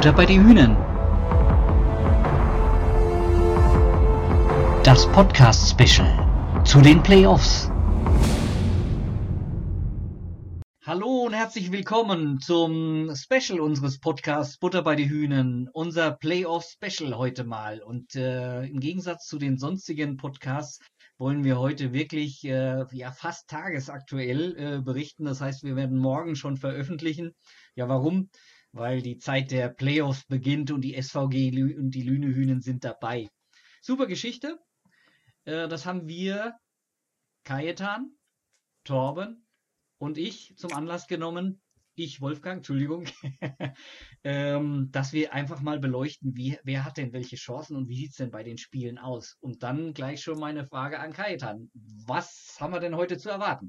Butter bei die Hühnen. Das Podcast-Special zu den Playoffs. Hallo und herzlich willkommen zum Special unseres Podcasts Butter bei die Hühnen. Unser Playoff-Special heute mal. Und im Gegensatz zu den sonstigen Podcasts wollen wir heute wirklich fast tagesaktuell berichten. Das heißt, wir werden morgen schon veröffentlichen. Ja, warum? Weil die Zeit der Playoffs beginnt und die SVG und die Lüne-Hühnen sind dabei. Super Geschichte. Das haben wir, Kajetan, Torben und ich zum Anlass genommen, Wolfgang, Entschuldigung, dass wir einfach mal beleuchten, wer hat denn welche Chancen und wie sieht es denn bei den Spielen aus? Und dann gleich schon meine Frage an Kajetan. Was haben wir denn heute zu erwarten?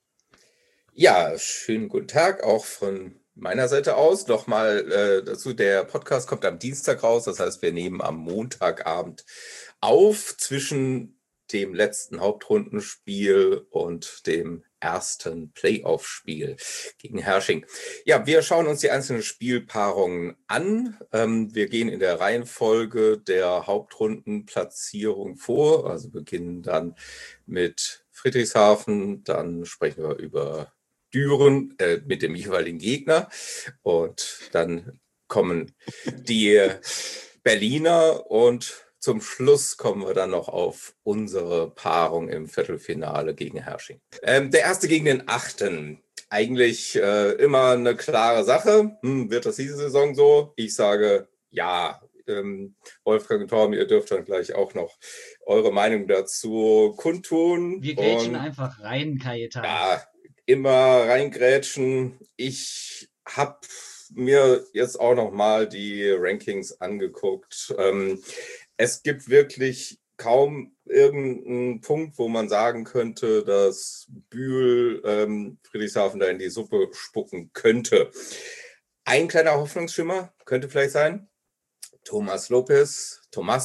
Ja, schönen guten Tag auch von meiner Seite aus. Nochmal dazu, der Podcast kommt am Dienstag raus, das heißt, wir nehmen am Montagabend auf zwischen dem letzten Hauptrundenspiel und dem ersten Playoff-Spiel gegen Herrsching. Ja, wir schauen uns die einzelnen Spielpaarungen an. Wir gehen in der Reihenfolge der Hauptrundenplatzierung vor, also beginnen dann mit Friedrichshafen, dann sprechen wir über Düren mit dem jeweiligen Gegner und dann kommen die Berliner und zum Schluss kommen wir dann noch auf unsere Paarung im Viertelfinale gegen Herrsching. Der erste gegen den achten. Eigentlich immer eine klare Sache. Wird das diese Saison so? Ich sage ja. Wolfgang und Torben, ihr dürft dann gleich auch noch eure Meinung dazu kundtun. Wir grätschen einfach rein, Kajetan. Ja, immer reingrätschen. Ich habe mir jetzt auch noch mal die Rankings angeguckt. Es gibt wirklich kaum irgendeinen Punkt, wo man sagen könnte, dass Bühl Friedrichshafen da in die Suppe spucken könnte. Ein kleiner Hoffnungsschimmer könnte vielleicht sein. Thomas Lopez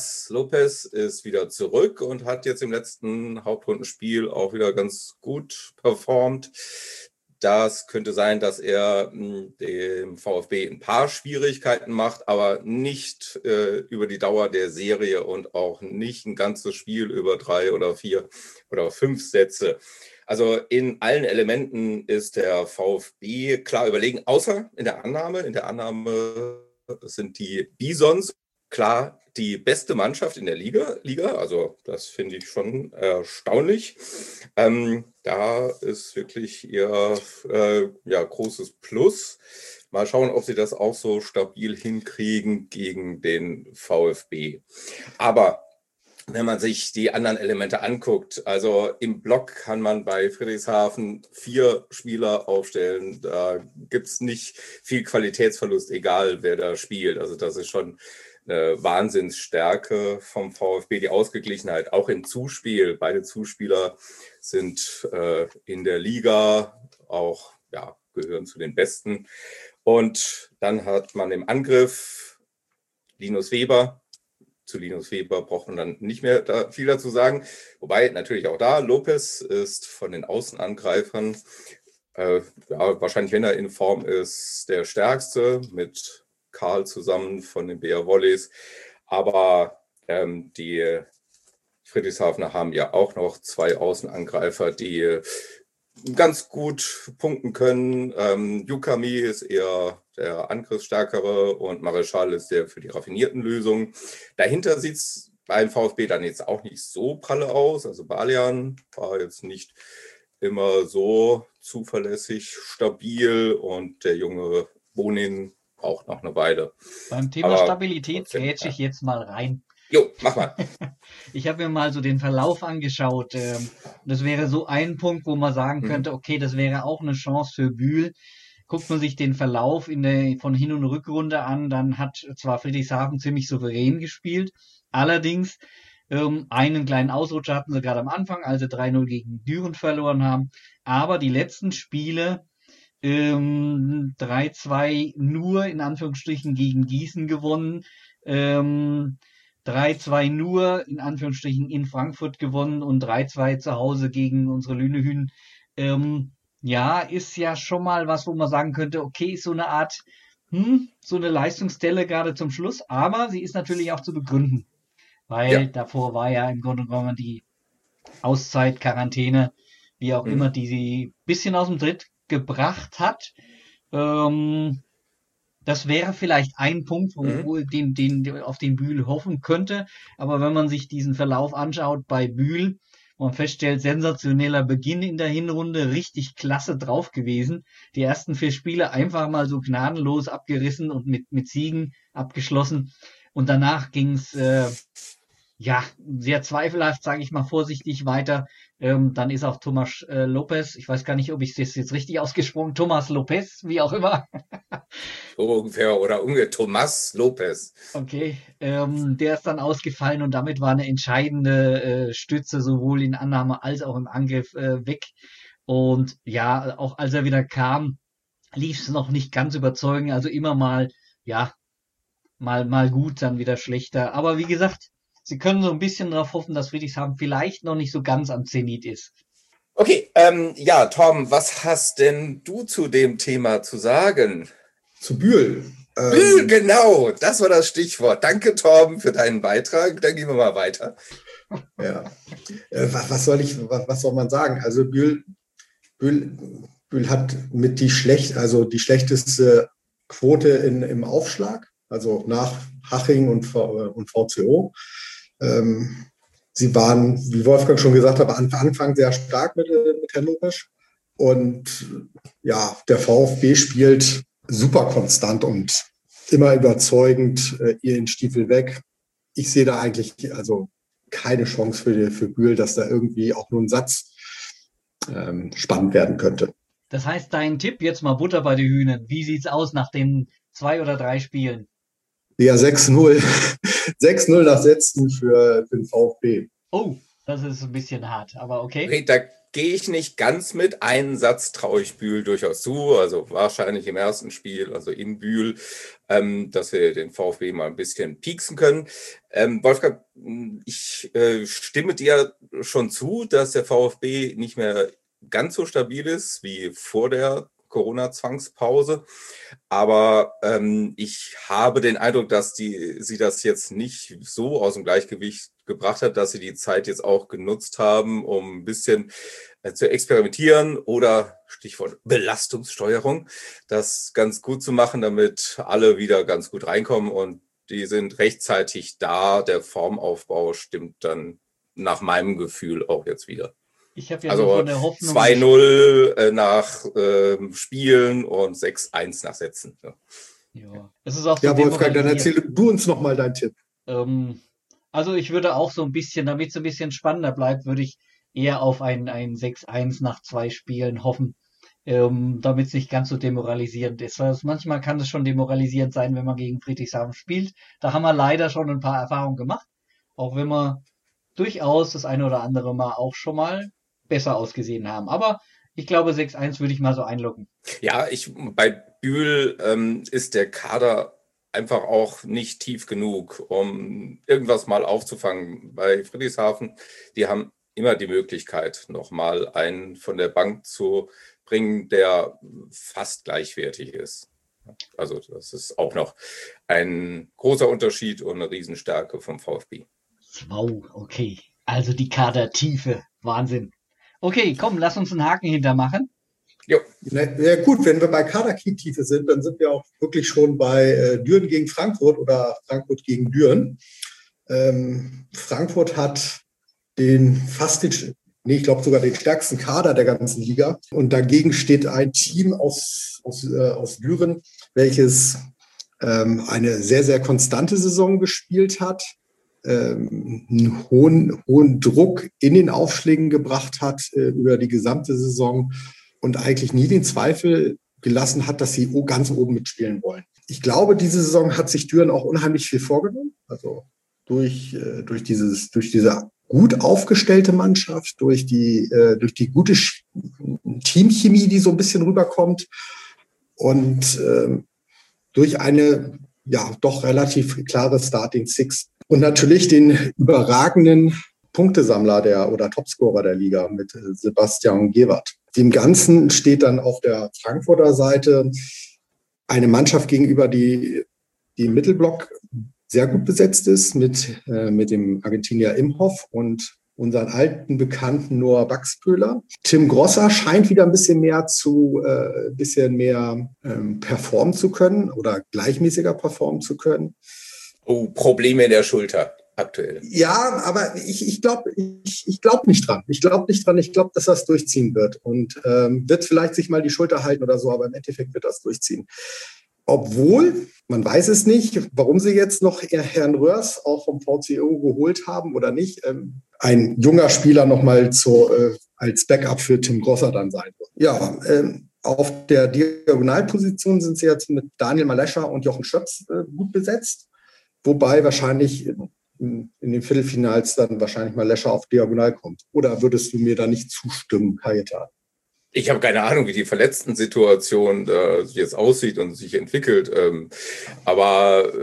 ist wieder zurück und hat jetzt im letzten Hauptrundenspiel auch wieder ganz gut performt. Das könnte sein, dass er dem VfB ein paar Schwierigkeiten macht, aber nicht über die Dauer der Serie und auch nicht ein ganzes Spiel über 3 oder 4 oder 5 Sätze. Also in allen Elementen ist der VfB klar überlegen, außer in der Annahme. In der Annahme sind die Bisons klar die beste Mannschaft in der Liga. Also das finde ich schon erstaunlich. Da ist wirklich ihr großes Plus. Mal schauen, ob sie das auch so stabil hinkriegen gegen den VfB. Aber wenn man sich die anderen Elemente anguckt, also im Block kann man bei Friedrichshafen 4 Spieler aufstellen. Da gibt es nicht viel Qualitätsverlust, egal wer da spielt. Also das ist schon eine Wahnsinnsstärke vom VfB, die Ausgeglichenheit, auch im Zuspiel. Beide Zuspieler sind in der Liga auch, gehören zu den Besten. Und dann hat man im Angriff Linus Weber. Zu Linus Weber braucht man dann nicht mehr viel dazu sagen. Wobei natürlich auch da, Lopez ist von den Außenangreifern, wahrscheinlich, wenn er in Form ist, der stärkste, mit Karl zusammen von den BR Volleys. Aber die Friedrichshafener haben ja auch noch 2 Außenangreifer, die ganz gut punkten können. Yukami ist eher der Angriffsstärkere und Mareschal ist der für die raffinierten Lösungen. Dahinter sieht es beim VfB dann jetzt auch nicht so pralle aus. Also Balian war jetzt nicht immer so zuverlässig, stabil und der junge Bonin braucht noch eine Weile. Beim Thema Stabilität grätsche ich jetzt mal rein. Jo, mach mal. Ich habe mir mal so den Verlauf angeschaut. Das wäre so ein Punkt, wo man sagen könnte, okay, das wäre auch eine Chance für Bühl. Guckt man sich den Verlauf von Hin- und Rückrunde an, dann hat zwar Friedrichshafen ziemlich souverän gespielt, allerdings einen kleinen Ausrutscher hatten sie gerade am Anfang, als sie 3-0 gegen Düren verloren haben. Aber die letzten Spiele 3-2 nur in Anführungsstrichen gegen Gießen gewonnen. 3-2 nur in Anführungsstrichen in Frankfurt gewonnen und 3-2 zu Hause gegen unsere Lüne-Hühnen. Ist ja schon mal was, wo man sagen könnte, okay, ist so eine Art so eine Leistungsstelle gerade zum Schluss, aber sie ist natürlich auch zu begründen, Ja. weil davor war ja im Grunde genommen die Auszeit, Quarantäne, wie auch immer, die sie ein bisschen aus dem Tritt gebracht hat. Das wäre vielleicht ein Punkt, auf den Bühl hoffen könnte. Aber wenn man sich diesen Verlauf anschaut bei Bühl, wo man feststellt, sensationeller Beginn in der Hinrunde, richtig klasse drauf gewesen. Die ersten 4 Spiele einfach mal so gnadenlos abgerissen und mit Siegen abgeschlossen. Und danach ging's ja, sehr zweifelhaft, sage ich mal vorsichtig weiter. Dann ist auch Thomas Lopez, ich weiß gar nicht, ob ich das jetzt richtig ausgesprochen, Thomas Lopez, wie auch immer. So ungefähr, oder Thomas Lopez. Okay, der ist dann ausgefallen und damit war eine entscheidende Stütze sowohl in Annahme als auch im Angriff weg. Und ja, auch als er wieder kam, lief es noch nicht ganz überzeugend. Also immer mal, ja, mal gut, dann wieder schlechter. Aber wie gesagt, sie können so ein bisschen darauf hoffen, dass Friedrichshafen vielleicht noch nicht so ganz am Zenit ist. Okay, ja, Tom, was hast denn du zu dem Thema zu sagen? Zu Bühl. Bühl, genau, das war das Stichwort. Danke, Tom, für deinen Beitrag. Dann gehen wir mal weiter. Ja. Was soll man sagen? Also Bühl hat mit die schlechteste Quote im Aufschlag, also nach Haching und VCO. Sie waren, wie Wolfgang schon gesagt hat, am Anfang sehr stark mit Herrn Lopesch. Und ja, der VfB spielt super konstant und immer überzeugend, ihren Stiefel weg. Ich sehe da eigentlich also keine Chance für Bühl, dass da irgendwie auch nur ein Satz spannend werden könnte. Das heißt, dein Tipp, jetzt mal Butter bei den Hühnern. Wie sieht's aus nach den 2 oder 3 Spielen? Ja, 6-0. 6-0 nach Sätzen für den VfB. Oh, das ist ein bisschen hart, aber okay. Okay, da gehe ich nicht ganz mit. Einen Satz traue ich Bühl durchaus zu, also wahrscheinlich im ersten Spiel, also in Bühl, dass wir den VfB mal ein bisschen pieksen können. Wolfgang, ich stimme dir schon zu, dass der VfB nicht mehr ganz so stabil ist wie vor der Corona-Zwangspause. Aber ich habe den Eindruck, dass sie das jetzt nicht so aus dem Gleichgewicht gebracht hat, dass sie die Zeit jetzt auch genutzt haben, um ein bisschen zu experimentieren oder Stichwort Belastungssteuerung, das ganz gut zu machen, damit alle wieder ganz gut reinkommen und die sind rechtzeitig da. Der Formaufbau stimmt dann nach meinem Gefühl auch jetzt wieder. Ich habe ja so von der Hoffnung 2-0 nach Spielen und 6-1 nach Sätzen. Ja, es ist auch so ja, Wolfgang, dann erzähl du uns nochmal deinen Tipp. Also ich würde auch so ein bisschen, damit es ein bisschen spannender bleibt, würde ich eher auf ein 6-1 nach 2 Spielen hoffen, damit es nicht ganz so demoralisierend ist. Weil manchmal kann es schon demoralisierend sein, wenn man gegen Friedrichshafen spielt. Da haben wir leider schon ein paar Erfahrungen gemacht, auch wenn wir durchaus das eine oder andere Mal auch schon mal besser ausgesehen haben. Aber ich glaube, 6-1 würde ich mal so einloggen. Ja, bei Bühl ist der Kader einfach auch nicht tief genug, um irgendwas mal aufzufangen. Bei Friedrichshafen, die haben immer die Möglichkeit, nochmal einen von der Bank zu bringen, der fast gleichwertig ist. Also das ist auch noch ein großer Unterschied und eine Riesenstärke vom VfB. Wow, okay. Also die Kadertiefe. Wahnsinn. Okay, komm, lass uns einen Haken hintermachen. Jo. Ja gut, wenn wir bei Kadertiefe sind, dann sind wir auch wirklich schon bei Düren gegen Frankfurt oder Frankfurt gegen Düren. Frankfurt hat ich glaube sogar den stärksten Kader der ganzen Liga. Und dagegen steht ein Team aus Düren, welches eine sehr, sehr konstante Saison gespielt hat, einen hohen Druck in den Aufschlägen gebracht hat über die gesamte Saison und eigentlich nie den Zweifel gelassen hat, dass sie ganz oben mitspielen wollen. Ich glaube, diese Saison hat sich Düren auch unheimlich viel vorgenommen. Also durch diese gut aufgestellte Mannschaft, durch die gute Teamchemie, die so ein bisschen rüberkommt und durch eine ja doch relativ klare Starting Six und natürlich den überragenden Punktesammler oder Topscorer der Liga mit Sebastian Gewert. Dem Ganzen steht dann auf der Frankfurter Seite eine Mannschaft gegenüber, die im Mittelblock sehr gut besetzt ist mit dem Argentinier Imhoff und unseren alten Bekannten Noah Baxpöhler. Tim Grosser scheint wieder ein bisschen mehr performen zu können oder gleichmäßiger performen zu können. Oh, Probleme in der Schulter aktuell. Ja, aber ich glaube nicht dran. Ich glaube nicht dran. Ich glaube, dass das durchziehen wird und wird vielleicht sich mal die Schulter halten oder so, aber im Endeffekt wird das durchziehen. Obwohl, man weiß es nicht, warum sie jetzt noch Herrn Röhrs auch vom VCO geholt haben oder nicht. Ein junger Spieler nochmal als Backup für Tim Grosser dann sein wird. Ja, auf der Diagonalposition sind sie jetzt mit Daniel Malescher und Jochen Schöps gut besetzt. Wobei wahrscheinlich in den Viertelfinals dann wahrscheinlich Malescher auf Diagonal kommt. Oder würdest du mir da nicht zustimmen, Kajetan? Ich habe keine Ahnung, wie die Verletzten-Situation jetzt aussieht und sich entwickelt. Aber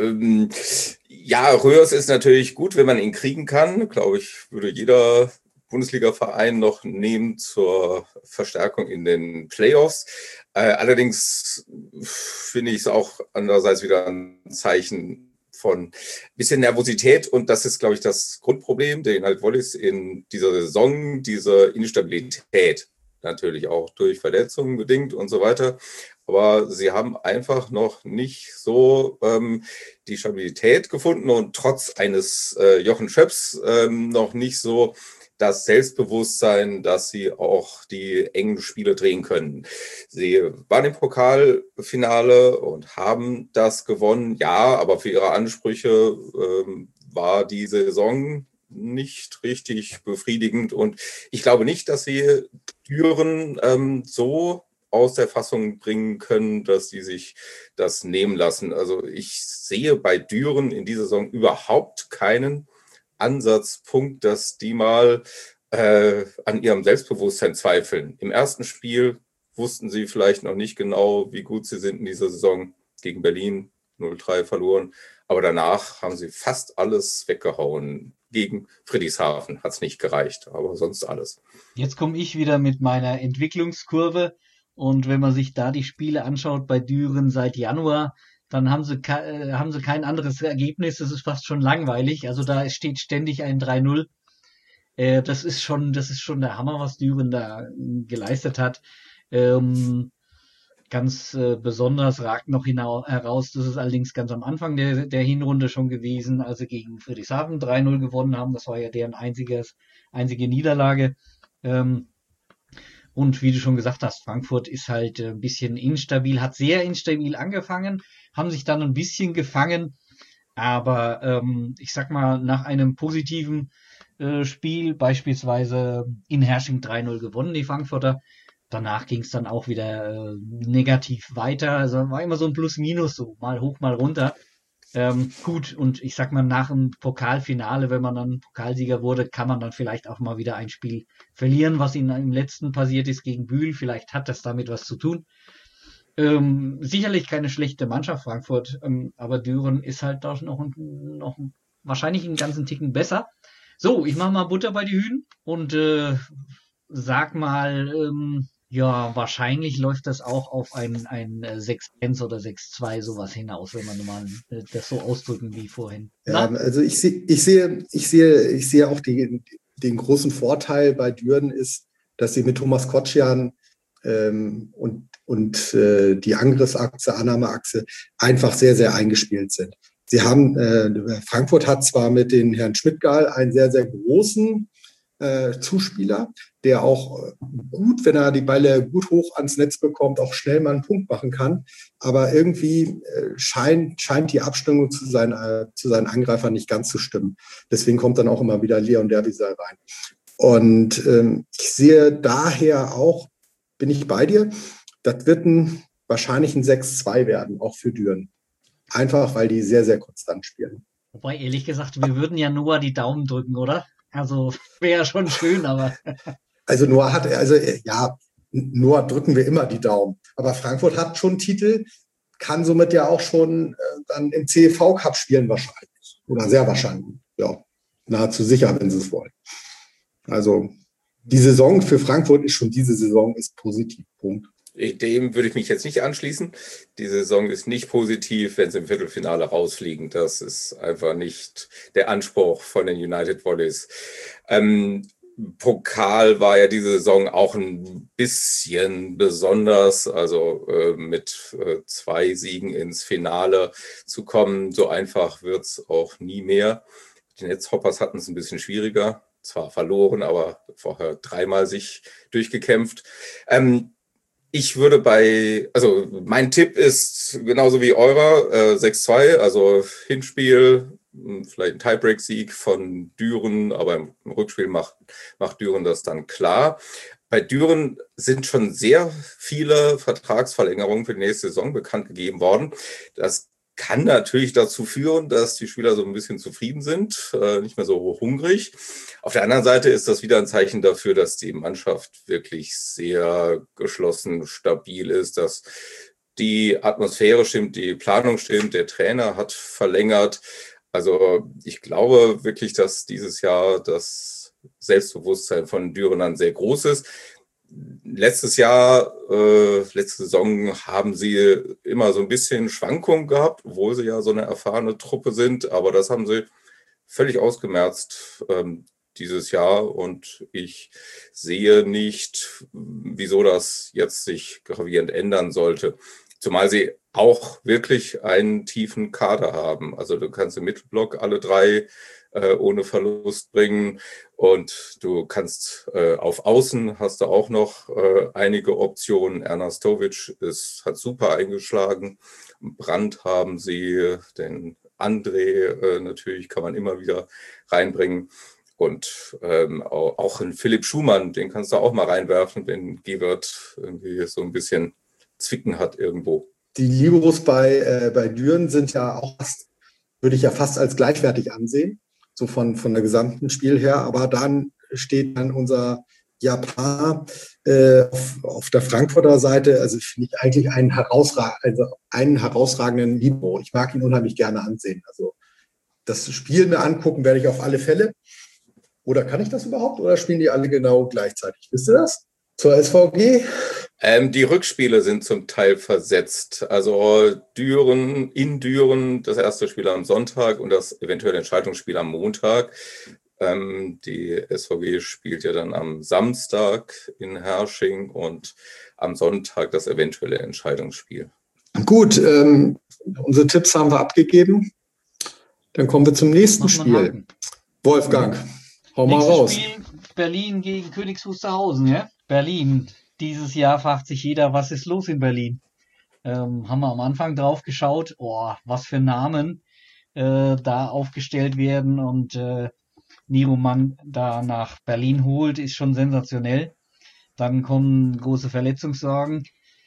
Röhrs ist natürlich gut, wenn man ihn kriegen kann. Glaube ich, würde jeder Bundesliga-Verein noch nehmen zur Verstärkung in den Playoffs. Allerdings finde ich es auch andererseits wieder ein Zeichen von ein bisschen Nervosität. Und das ist, glaube ich, das Grundproblem, den halt Wallis in dieser Saison, diese Instabilität. Natürlich auch durch Verletzungen bedingt und so weiter. Aber sie haben einfach noch nicht so die Stabilität gefunden und trotz eines Jochen Schöps noch nicht so das Selbstbewusstsein, dass sie auch die engen Spiele drehen können. Sie waren im Pokalfinale und haben das gewonnen. Ja, aber für ihre Ansprüche war die Saison nicht richtig befriedigend. Und ich glaube nicht, dass sie Düren so aus der Fassung bringen können, dass die sich das nehmen lassen. Also ich sehe bei Düren in dieser Saison überhaupt keinen Ansatzpunkt, dass die mal an ihrem Selbstbewusstsein zweifeln. Im ersten Spiel wussten sie vielleicht noch nicht genau, wie gut sie sind in dieser Saison. Gegen Berlin 0-3 verloren. Aber danach haben sie fast alles weggehauen. Gegen Friedrichshafen hat es nicht gereicht, aber sonst alles. Jetzt komme ich wieder mit meiner Entwicklungskurve. Und wenn man sich da die Spiele anschaut bei Düren seit Januar, dann haben sie kein anderes Ergebnis. Das ist fast schon langweilig. Also da steht ständig ein 3-0. Das ist schon der Hammer, was Düren da geleistet hat. Ganz besonders ragt noch heraus, das ist allerdings ganz am Anfang der Hinrunde schon gewesen, als sie gegen Friedrichshafen 3-0 gewonnen haben. Das war ja deren einzige Niederlage. Und wie du schon gesagt hast, Frankfurt ist halt ein bisschen instabil, hat sehr instabil angefangen, haben sich dann ein bisschen gefangen. Aber ich sag mal, nach einem positiven Spiel, beispielsweise in Hersching 3-0 gewonnen, die Frankfurter, danach ging es dann auch wieder negativ weiter. Also war immer so ein Plus-Minus, so mal hoch, mal runter. Gut, und ich sag mal, nach dem Pokalfinale, wenn man dann Pokalsieger wurde, kann man dann vielleicht auch mal wieder ein Spiel verlieren, was ihnen im letzten passiert ist gegen Bühl. Vielleicht hat das damit was zu tun. Sicherlich keine schlechte Mannschaft, Frankfurt, aber Düren ist halt doch noch wahrscheinlich einen ganzen Ticken besser. So, ich mache mal Butter bei die Hühnen und sag mal, ja, wahrscheinlich läuft das auch auf ein 6-1 oder 6-2 sowas hinaus, wenn man mal das so ausdrücken wie vorhin. Ja, also ich sehe auch den großen Vorteil bei Düren ist, dass sie mit Thomas Kotschan und die Angriffsachse, Annahmeachse einfach sehr, sehr eingespielt sind. Sie haben, Frankfurt hat zwar mit den Herrn Schmidtgal einen sehr, sehr großen Zuspieler, der auch gut, wenn er die Bälle gut hoch ans Netz bekommt, auch schnell mal einen Punkt machen kann. Aber irgendwie scheint die Abstimmung zu seinen Angreifern nicht ganz zu stimmen. Deswegen kommt dann auch immer wieder Leon Derwisser rein. Und ich sehe daher auch, bin ich bei dir, das wird wahrscheinlich ein 6-2 werden, auch für Düren. Einfach, weil die sehr, sehr konstant spielen. Wobei, ehrlich gesagt, wir würden ja Noah die Daumen drücken, oder? Also wäre ja schon schön, aber... Also Noah drücken wir immer die Daumen. Aber Frankfurt hat schon Titel, kann somit ja auch schon dann im CEV-Cup spielen wahrscheinlich. Oder sehr wahrscheinlich. Ja, nahezu sicher, wenn sie es wollen. Also die Saison für Frankfurt ist positiv. Punkt. Dem würde ich mich jetzt nicht anschließen. Die Saison ist nicht positiv, wenn sie im Viertelfinale rausfliegen. Das ist einfach nicht der Anspruch von den United Volleys. Pokal war ja diese Saison auch ein bisschen besonders, also mit 2 Siegen ins Finale zu kommen. So einfach wird es auch nie mehr. Die Netzhoppers hatten es ein bisschen schwieriger, zwar verloren, aber vorher 3-mal sich durchgekämpft. Ich würde also mein Tipp ist genauso wie eurer, 6-2, also Hinspiel, vielleicht ein Tiebreak-Sieg von Düren, aber im Rückspiel macht Düren das dann klar. Bei Düren sind schon sehr viele Vertragsverlängerungen für die nächste Saison bekannt gegeben worden. Das kann natürlich dazu führen, dass die Spieler so ein bisschen zufrieden sind, nicht mehr so hungrig. Auf der anderen Seite ist das wieder ein Zeichen dafür, dass die Mannschaft wirklich sehr geschlossen, stabil ist, dass die Atmosphäre stimmt, die Planung stimmt, der Trainer hat verlängert. Also ich glaube wirklich, dass dieses Jahr das Selbstbewusstsein von Dürenern sehr groß ist. Letzte Saison haben sie immer so ein bisschen Schwankungen gehabt, obwohl sie ja so eine erfahrene Truppe sind. Aber das haben sie völlig ausgemerzt dieses Jahr. Und ich sehe nicht, wieso das jetzt sich gravierend ändern sollte. Zumal sie auch wirklich einen tiefen Kader haben. Also du kannst im Mittelblock alle 3 ohne Verlust bringen und du kannst auf Außen hast du auch noch einige Optionen. Ernastovic hat super eingeschlagen. Brandt haben sie, den André natürlich kann man immer wieder reinbringen. Und auch einen Philipp Schumann, den kannst du auch mal reinwerfen, wenn Gebert irgendwie so ein bisschen Zwicken hat irgendwo. Die Liberos bei Düren sind ja auch würde ich ja fast als gleichwertig ansehen, so von der gesamten Spiel her. Aber dann steht dann unser Japaner auf der Frankfurter Seite, also finde ich eigentlich einen herausragenden Libero. Ich mag ihn unheimlich gerne ansehen. Also das Spiel mir angucken werde ich auf alle Fälle. Oder kann ich das überhaupt? Oder spielen die alle genau gleichzeitig? Wisst ihr das? Zur SVG? Die Rückspiele sind zum Teil versetzt. Also in Düren das erste Spiel am Sonntag und das eventuelle Entscheidungsspiel am Montag. Die SVG spielt ja dann am Samstag in Herrsching und am Sonntag das eventuelle Entscheidungsspiel. Gut, unsere Tipps haben wir abgegeben. Dann kommen wir zum nächsten Spiel. Wolfgang, hau mal raus. Spiel Berlin gegen Königs Wusterhausen, ja? Berlin. Dieses Jahr fragt sich jeder, was ist los in Berlin? Haben wir am Anfang drauf geschaut, was für Namen da aufgestellt werden und Niroman da nach Berlin holt, ist schon sensationell. Dann kommen große Verletzungssorgen.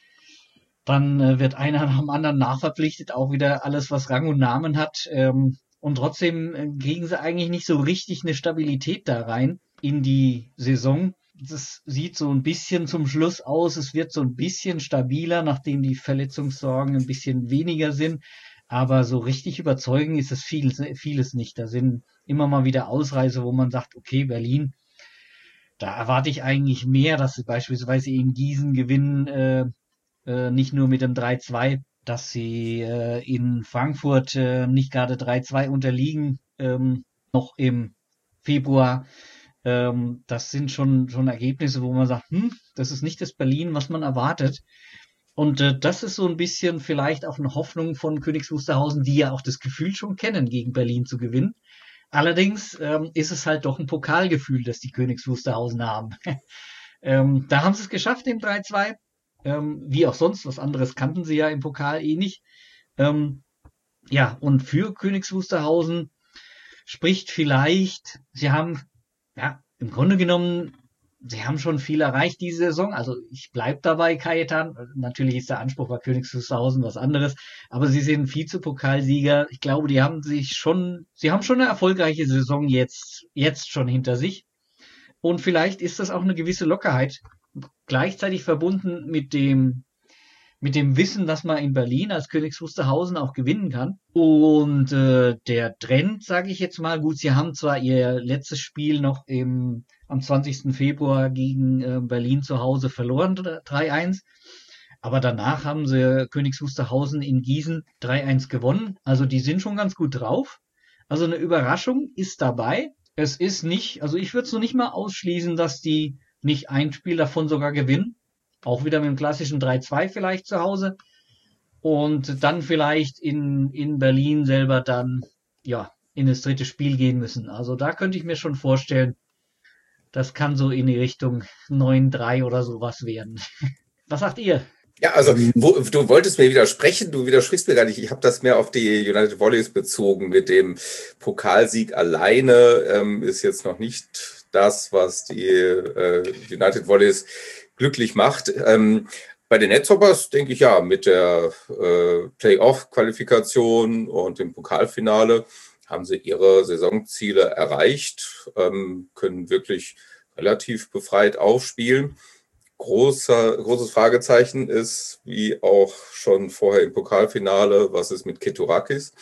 Dann wird einer nach dem anderen nachverpflichtet, auch wieder alles, was Rang und Namen hat. Und trotzdem kriegen sie eigentlich nicht so richtig eine Stabilität da rein in die Saison. Das sieht so ein bisschen zum Schluss aus. Es wird so ein bisschen stabiler, nachdem die Verletzungssorgen ein bisschen weniger sind. Aber so richtig überzeugend ist es vieles nicht. Da sind immer mal wieder Ausreißer, wo man sagt, okay, Berlin, da erwarte ich eigentlich mehr, dass sie beispielsweise in Gießen gewinnen, nicht nur mit dem 3-2, dass sie in Frankfurt nicht gerade 3-2 unterliegen, noch im Februar. Das sind schon Ergebnisse, wo man sagt, das ist nicht das Berlin, was man erwartet. Und das ist so ein bisschen vielleicht auch eine Hoffnung von Königs Wusterhausen, die ja auch das Gefühl schon kennen, gegen Berlin zu gewinnen. Allerdings ist es halt doch ein Pokalgefühl, das die Königs Wusterhausen haben. Da haben sie es geschafft im 3-2. Wie auch sonst, was anderes kannten sie ja im Pokal nicht. Ja, und für Königs Wusterhausen spricht vielleicht, sie haben, ja, im Grunde genommen, sie haben schon viel erreicht diese Saison. Also ich bleib dabei, Kajetan. Natürlich ist der Anspruch bei Königs Wusterhausen was anderes, aber sie sind Vizepokalsieger. Ich glaube, sie haben schon eine erfolgreiche Saison jetzt schon hinter sich. Und vielleicht ist das auch eine gewisse Lockerheit, gleichzeitig verbunden mit dem Wissen, dass man in Berlin als Königs Wusterhausen auch gewinnen kann. Und der Trend, sage ich jetzt mal, gut, sie haben zwar ihr letztes Spiel noch am 20. Februar gegen Berlin zu Hause verloren, 3-1, Aber danach haben sie Königs Wusterhausen in Gießen 3-1 gewonnen. Also die sind schon ganz gut drauf. Also eine Überraschung ist dabei. Es ist nicht, also ich würde es noch nicht mal ausschließen, dass die nicht ein Spiel davon sogar gewinnen. Auch wieder mit dem klassischen 3-2 vielleicht zu Hause. Und dann vielleicht in Berlin selber dann, ja, in das dritte Spiel gehen müssen. Also da könnte ich mir schon vorstellen, das kann so in die Richtung 9-3 oder sowas werden. Was sagt ihr? Ja, also du wolltest mir widersprechen, du widersprichst mir gar nicht. Ich habe das mehr auf die United Volleys bezogen. Mit dem Pokalsieg alleine ist jetzt noch nicht das, was die United Volleys glücklich macht. Bei den Netzhoppers denke ich ja, mit der Playoff-Qualifikation und dem Pokalfinale haben sie ihre Saisonziele erreicht, können wirklich relativ befreit aufspielen. Großes Fragezeichen ist, wie auch schon vorher im Pokalfinale, was ist mit Keturakis?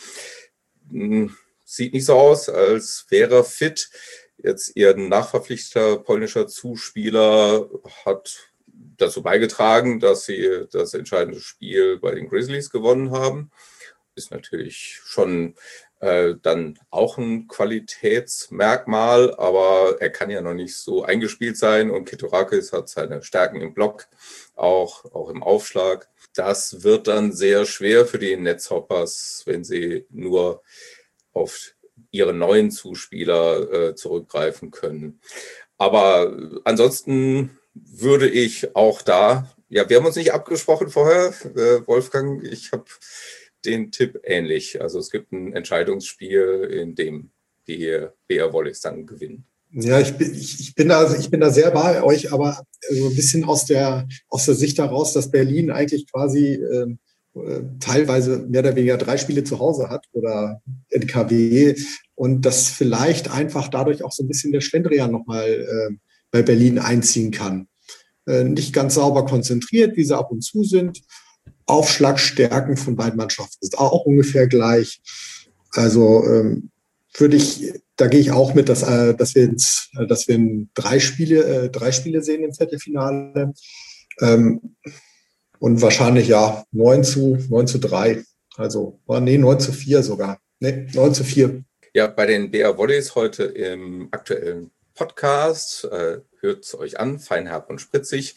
Sieht nicht so aus, als wäre er fit. Jetzt ihr nachverpflichteter polnischer Zuspieler hat dazu beigetragen, dass sie das entscheidende Spiel bei den Grizzlies gewonnen haben. Ist natürlich schon dann auch ein Qualitätsmerkmal, aber er kann ja noch nicht so eingespielt sein und Keturakis hat seine Stärken im Block, auch im Aufschlag. Das wird dann sehr schwer für die Netzhoppers, wenn sie nur auf ihre neuen Zuspieler zurückgreifen können. Aber ansonsten würde ich auch da, ja, wir haben uns nicht abgesprochen vorher, Wolfgang, ich habe den Tipp ähnlich. Also es gibt ein Entscheidungsspiel, in dem die BR Volleys dann gewinnen. Ja, ich bin da sehr bei euch, aber so ein bisschen aus der Sicht heraus, dass Berlin eigentlich quasi teilweise mehr oder weniger 3 Spiele zu Hause hat oder NKW und dass vielleicht einfach dadurch auch so ein bisschen der Schlendrian nochmal bei Berlin einziehen kann. Nicht ganz sauber konzentriert, wie sie ab und zu sind. Aufschlagstärken von beiden Mannschaften ist auch ungefähr gleich. Also da gehe ich auch mit, dass wir 3 Spiele sehen im Viertelfinale. Und wahrscheinlich ja 9-3. Also, 9-4 sogar. 9-4. Ja, bei den BR Volleys heute im aktuellen Podcast, hört es euch an, feinherb und spritzig.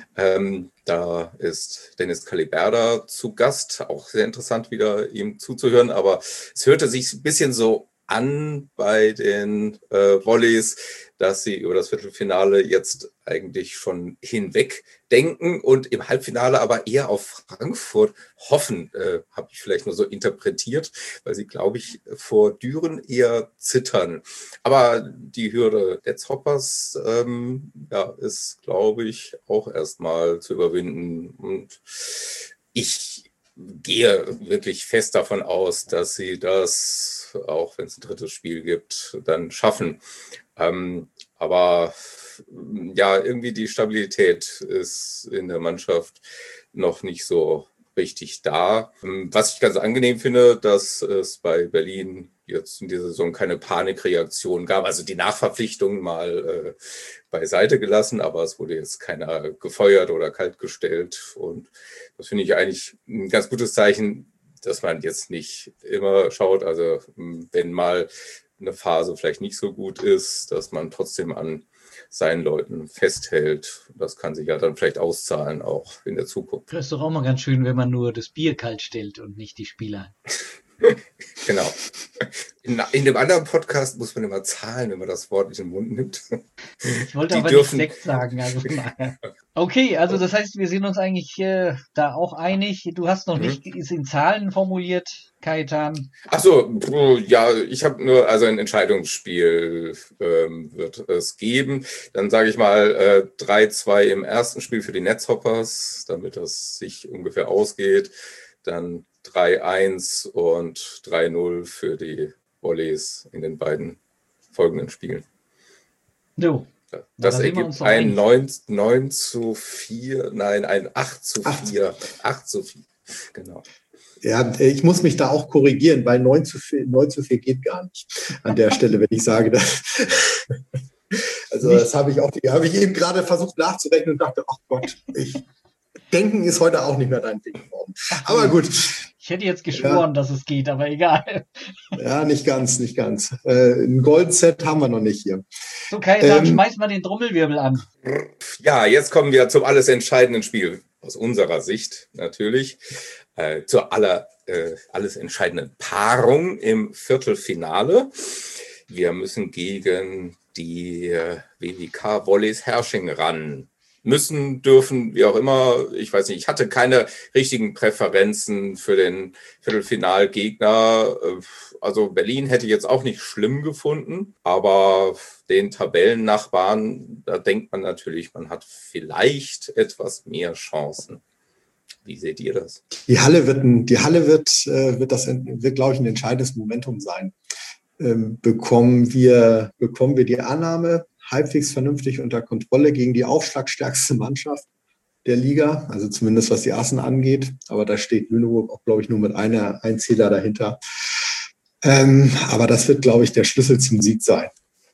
Da ist Dennis Caliberda zu Gast, auch sehr interessant wieder ihm zuzuhören, aber es hörte sich ein bisschen so an bei den Volleys, dass sie über das Viertelfinale jetzt eigentlich schon hinweg denken und im Halbfinale aber eher auf Frankfurt hoffen, habe ich vielleicht nur so interpretiert, weil sie, glaube ich, vor Düren eher zittern. Aber die Hürde Netzhoppers ist, glaube ich, auch erstmal zu überwinden. Und ich gehe wirklich fest davon aus, dass sie das, auch wenn es ein drittes Spiel gibt, dann schaffen. Aber ja, irgendwie die Stabilität ist in der Mannschaft noch nicht so richtig da. Was ich ganz angenehm finde, dass es bei Berlin jetzt in dieser Saison keine Panikreaktion gab. Also die Nachverpflichtung mal beiseite gelassen, aber es wurde jetzt keiner gefeuert oder kaltgestellt. Und das finde ich eigentlich ein ganz gutes Zeichen, dass man jetzt nicht immer schaut, also wenn mal eine Phase vielleicht nicht so gut ist, dass man trotzdem an seinen Leuten festhält. Das kann sich ja dann vielleicht auszahlen, auch in der Zukunft. Das ist doch auch mal ganz schön, wenn man nur das Bier kalt stellt und nicht die Spieler. Genau. In dem anderen Podcast muss man immer zahlen, wenn man das Wort in den Mund nimmt. Ich wollte aber nicht Sekt sagen. Also okay, also das heißt, wir sind uns eigentlich da auch einig. Du hast noch nicht es in Zahlen formuliert, Kajetan. Ach so, ja, ich habe nur, also ein Entscheidungsspiel wird es geben. Dann sage ich mal 3-2 im ersten Spiel für die Netzhoppers, damit das sich ungefähr ausgeht. Dann 3-1 und 3-0 für die Volleys in den beiden folgenden Spielen. So. Das ergibt ein 9-4, nein, ein 8-4. 8-4, genau. Ja, ich muss mich da auch korrigieren, weil 9-4 geht gar nicht an der Stelle, wenn ich sage, dass. Also das habe ich eben gerade versucht nachzurechnen und dachte, ach Gott, Denken ist heute auch nicht mehr dein Ding geworden. Aber gut. Ich hätte jetzt geschworen, dass es geht, aber egal. Ja, nicht ganz. Ein Goldset haben wir noch nicht hier. So, Kai, dann schmeiß mal den Trommelwirbel an. Ja, jetzt kommen wir zum alles entscheidenden Spiel. Aus unserer Sicht natürlich. Zur alles entscheidenden Paarung im Viertelfinale. Wir müssen gegen die WWK Volleys Herrsching ran. Müssen, dürfen, wie auch immer, ich weiß nicht, ich hatte keine richtigen Präferenzen für den Viertelfinalgegner. Also Berlin hätte ich jetzt auch nicht schlimm gefunden, aber den Tabellennachbarn, da denkt man natürlich, man hat vielleicht etwas mehr Chancen. Wie seht ihr das? Die Halle wird, glaube ich, ein entscheidendes Momentum sein. Bekommen wir die Annahme halbwegs vernünftig unter Kontrolle gegen die aufschlagstärkste Mannschaft der Liga, also zumindest was die Assen angeht. Aber da steht Lüneburg auch, glaube ich, nur mit ein Zähler dahinter. Aber das wird, glaube ich, der Schlüssel zum Sieg sein.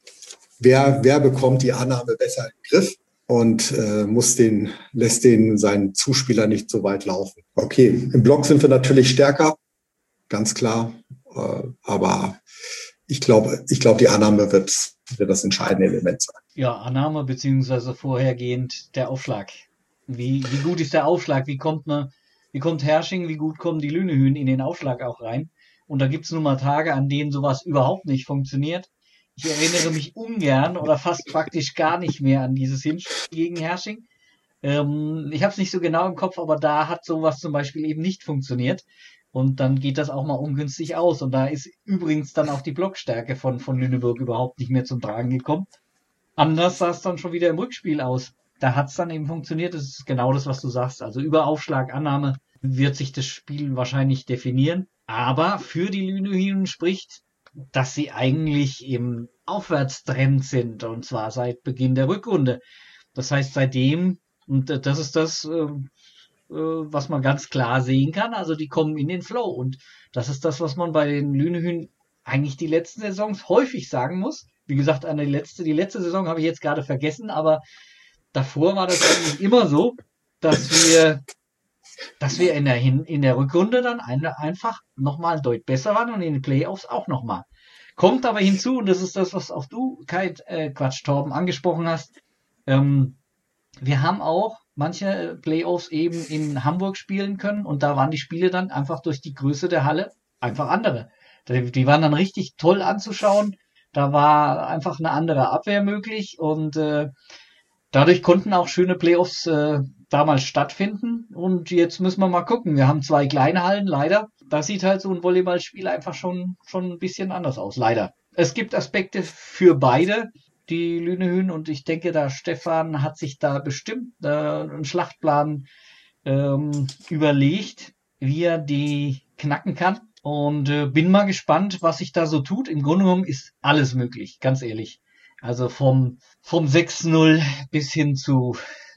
Wer bekommt die Annahme besser im Griff und lässt seinen Zuspieler nicht so weit laufen? Okay, im Block sind wir natürlich stärker, ganz klar. Aber ich glaube, die Annahme wird das entscheidende Element sein. Ja, Annahme beziehungsweise vorhergehend der Aufschlag. Wie gut ist der Aufschlag? Wie kommt Herrsching? Wie gut kommen die Lünehühn in den Aufschlag auch rein? Und da gibt's nun mal Tage, an denen sowas überhaupt nicht funktioniert. Ich erinnere mich ungern oder fast praktisch gar nicht mehr an dieses Hinspiel gegen Herrsching. Ich habe es nicht so genau im Kopf, aber da hat sowas zum Beispiel eben nicht funktioniert. Und dann geht das auch mal ungünstig aus. Und da ist übrigens dann auch die Blockstärke von Lüneburg überhaupt nicht mehr zum Tragen gekommen. Anders sah es dann schon wieder im Rückspiel aus. Da hat es dann eben funktioniert. Das ist genau das, was du sagst. Also über Aufschlag, Annahme wird sich das Spiel wahrscheinlich definieren. Aber für die Lünehühn spricht, dass sie eigentlich im Aufwärtstrend sind. Und zwar seit Beginn der Rückrunde. Das heißt seitdem, und das ist das, was man ganz klar sehen kann. Also die kommen in den Flow. Und das ist das, was man bei den Lünehühn eigentlich die letzten Saisons häufig sagen muss. Wie gesagt, die letzte Saison habe ich jetzt gerade vergessen, aber davor war das eigentlich immer so, dass wir in der Rückrunde dann einfach nochmal deutlich besser waren und in den Playoffs auch nochmal. Kommt aber hinzu, und das ist das, was auch du, Torben, angesprochen hast, wir haben auch manche Playoffs eben in Hamburg spielen können und da waren die Spiele dann einfach durch die Größe der Halle einfach andere. Die waren dann richtig toll anzuschauen. Da war einfach eine andere Abwehr möglich und dadurch konnten auch schöne Playoffs damals stattfinden. Und jetzt müssen wir mal gucken. Wir haben 2 kleine Hallen, leider. Da sieht halt so ein Volleyballspiel einfach schon ein bisschen anders aus, leider. Es gibt Aspekte für beide, die Lünehühn, und ich denke, da Stefan hat sich da bestimmt einen Schlachtplan überlegt, wie er die knacken kann. Und bin mal gespannt, was sich da so tut. Im Grunde genommen ist alles möglich, ganz ehrlich. Also vom 6-0 bis hin zu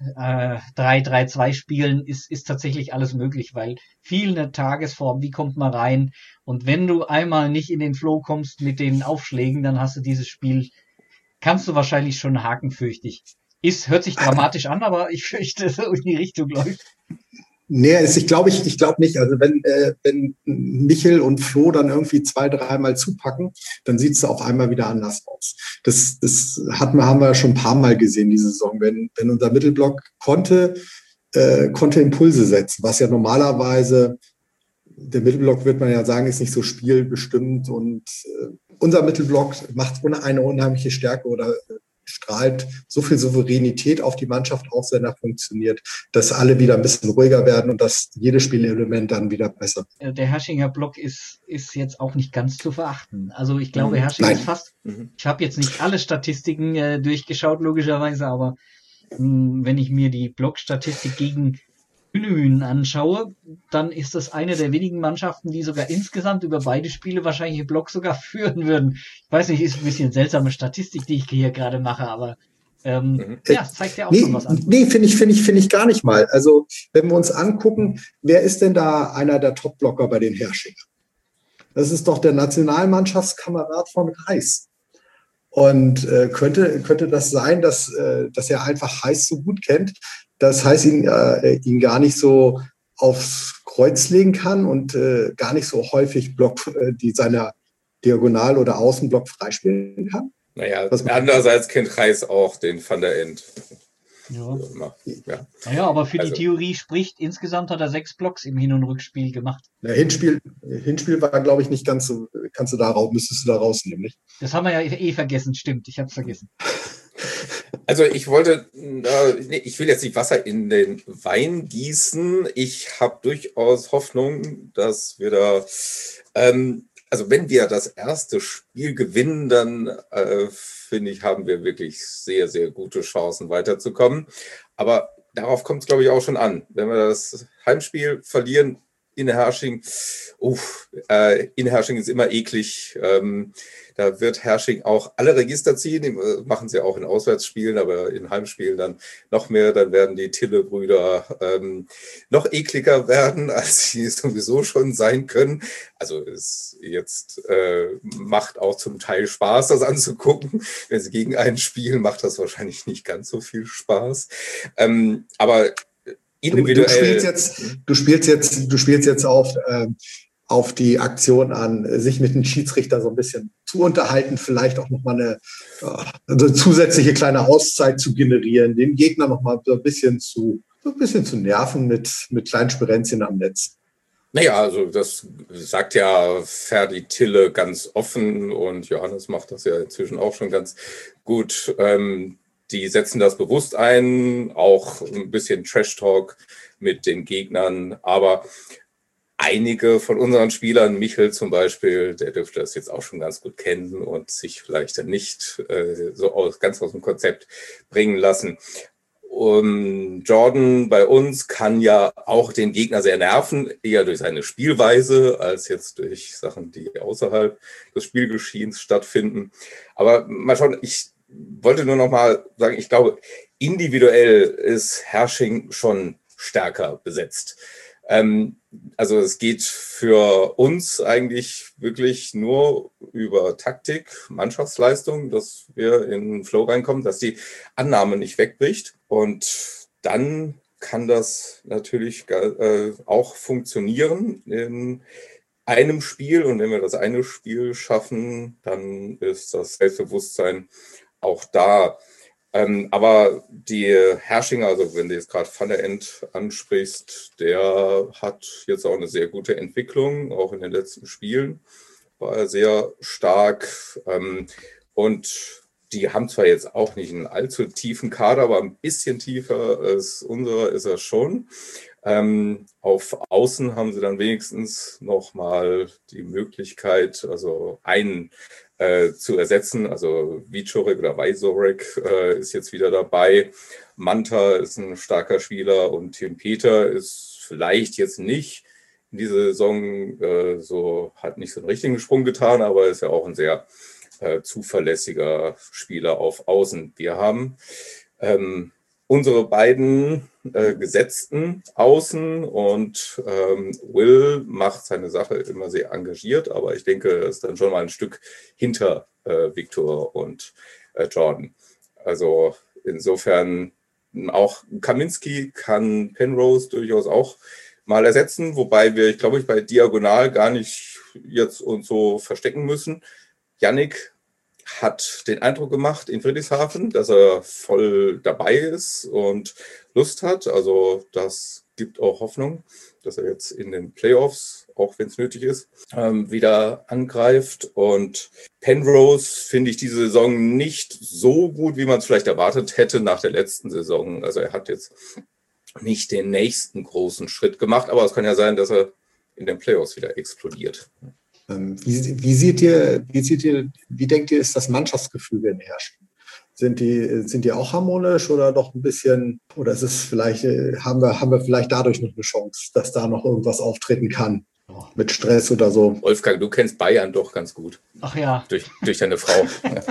3-3-2 Spielen ist tatsächlich alles möglich, weil viel eine Tagesform, wie kommt man rein? Und wenn du einmal nicht in den Flow kommst mit den Aufschlägen, dann hast du dieses Spiel, kannst du wahrscheinlich schon haken, fürchte ich. Hört sich dramatisch an, aber ich fürchte, so in die Richtung läuft. Nee, ich glaube nicht. Also wenn Michel und Flo dann irgendwie 2-3 Mal zupacken, dann sieht es auf einmal wieder anders aus. Das haben wir schon ein paar Mal gesehen diese Saison. Wenn unser Mittelblock konnte Impulse setzen, was ja normalerweise, der Mittelblock, wird man ja sagen, ist nicht so spielbestimmt, und unser Mittelblock macht eine unheimliche Stärke oder strahlt so viel Souveränität auf die Mannschaft aus, wenn er funktioniert, dass alle wieder ein bisschen ruhiger werden und dass jedes Spielelement dann wieder besser. Der Herrschinger Block ist jetzt auch nicht ganz zu verachten. Also ich glaube, Herrsching ist fast, ich habe jetzt nicht alle Statistiken durchgeschaut, logischerweise, aber wenn ich mir die Blockstatistik gegen Lünehühn anschaue, dann ist das eine der wenigen Mannschaften, die sogar insgesamt über beide Spiele wahrscheinlich den Block sogar führen würden. Ich weiß nicht, ist ein bisschen seltsame Statistik, die ich hier gerade mache, aber es zeigt ja auch schon was an. Nee, finde ich gar nicht mal. Also wenn wir uns angucken, wer ist denn da einer der Top-Blocker bei den Herrschingern? Das ist doch der Nationalmannschaftskamerad von Reis. Und könnte das sein, dass er einfach Heiß so gut kennt, dass Heiß ihn gar nicht so aufs Kreuz legen kann und gar nicht so häufig seine Diagonal- oder Außenblock freispielen kann? Naja, andererseits kennt Heiß auch den Van der End. Ja. Ja. Naja, aber für die Theorie spricht, insgesamt hat er 6 Blocks im Hin- und Rückspiel gemacht. Hinspiel war, glaube ich, nicht ganz so, müsstest du da rausnehmen, nicht? Das haben wir ja vergessen, stimmt, ich habe es vergessen. Also ich will jetzt nicht Wasser in den Wein gießen. Ich habe durchaus Hoffnung, dass wir da, also wenn wir das erste Spiel gewinnen, dann finde ich, haben wir wirklich sehr, sehr gute Chancen weiterzukommen. Aber darauf kommt es, glaube ich, auch schon an. Wenn wir das Heimspiel verlieren in Herrsching, in Herrsching ist immer eklig. Da wird Herrsching auch alle Register ziehen, die machen sie auch in Auswärtsspielen, aber in Heimspielen dann noch mehr. Dann werden die Tille-Brüder noch ekliger werden, als sie sowieso schon sein können. Also es jetzt macht auch zum Teil Spaß, das anzugucken. Wenn sie gegen einen spielen, macht das wahrscheinlich nicht ganz so viel Spaß. Aber individuell. Du spielst jetzt auf die Aktion an, sich mit dem Schiedsrichter so ein bisschen zu unterhalten, vielleicht auch nochmal eine zusätzliche kleine Auszeit zu generieren, den Gegner nochmal so ein bisschen zu nerven mit kleinen Spirenzchen am Netz. Naja, also das sagt ja Ferdi Tille ganz offen und Johannes macht das ja inzwischen auch schon ganz gut. Die setzen das bewusst ein, auch ein bisschen Trash-Talk mit den Gegnern, aber einige von unseren Spielern, Michel zum Beispiel, der dürfte das jetzt auch schon ganz gut kennen und sich vielleicht dann nicht ganz aus dem Konzept bringen lassen. Jordan bei uns kann ja auch den Gegner sehr nerven, eher durch seine Spielweise als jetzt durch Sachen, die außerhalb des Spielgeschehens stattfinden. Aber mal schauen, ich wollte nur noch mal sagen, ich glaube, individuell ist Herrsching schon stärker besetzt. Also es geht für uns eigentlich wirklich nur über Taktik, Mannschaftsleistung, dass wir in den Flow reinkommen, dass die Annahme nicht wegbricht. Und dann kann das natürlich auch funktionieren in einem Spiel. Und wenn wir das eine Spiel schaffen, dann ist das Selbstbewusstsein auch da. Aber die Herrschinger, also wenn du jetzt gerade Van der End ansprichst, der hat jetzt auch eine sehr gute Entwicklung, auch in den letzten Spielen war er sehr stark. Und die haben zwar jetzt auch nicht einen allzu tiefen Kader, aber ein bisschen tiefer als unserer ist er schon. Auf Außen haben sie dann wenigstens nochmal die Möglichkeit, also einen zu ersetzen. Also Wieczorek oder Weisorek ist jetzt wieder dabei. Manta ist ein starker Spieler und Tim Peter ist vielleicht jetzt nicht in dieser Saison hat nicht so einen richtigen Sprung getan, aber ist ja auch ein sehr zuverlässiger Spieler auf Außen. Wir haben unsere beiden gesetzten Außen und Will macht seine Sache immer sehr engagiert, aber ich denke, er ist dann schon mal ein Stück hinter Victor und Jordan. Also insofern auch Kaminski kann Penrose durchaus auch mal ersetzen, wobei wir, glaube ich, bei Diagonal gar nicht jetzt uns so verstecken müssen. Yannick hat den Eindruck gemacht in Friedrichshafen, dass er voll dabei ist und Lust hat. Also das gibt auch Hoffnung, dass er jetzt in den Playoffs, auch wenn es nötig ist, wieder angreift. Und Penrose finde ich diese Saison nicht so gut, wie man es vielleicht erwartet hätte nach der letzten Saison. Also er hat jetzt nicht den nächsten großen Schritt gemacht, aber es kann ja sein, dass er in den Playoffs wieder explodiert. Wie denkt ihr, ist das Mannschaftsgefüge in Herrsching? Sind die auch harmonisch oder doch ein bisschen, oder ist es vielleicht, haben wir vielleicht dadurch noch eine Chance, dass da noch irgendwas auftreten kann? Mit Stress oder so. Wolfgang, du kennst Bayern doch ganz gut. Ach ja. Durch deine Frau.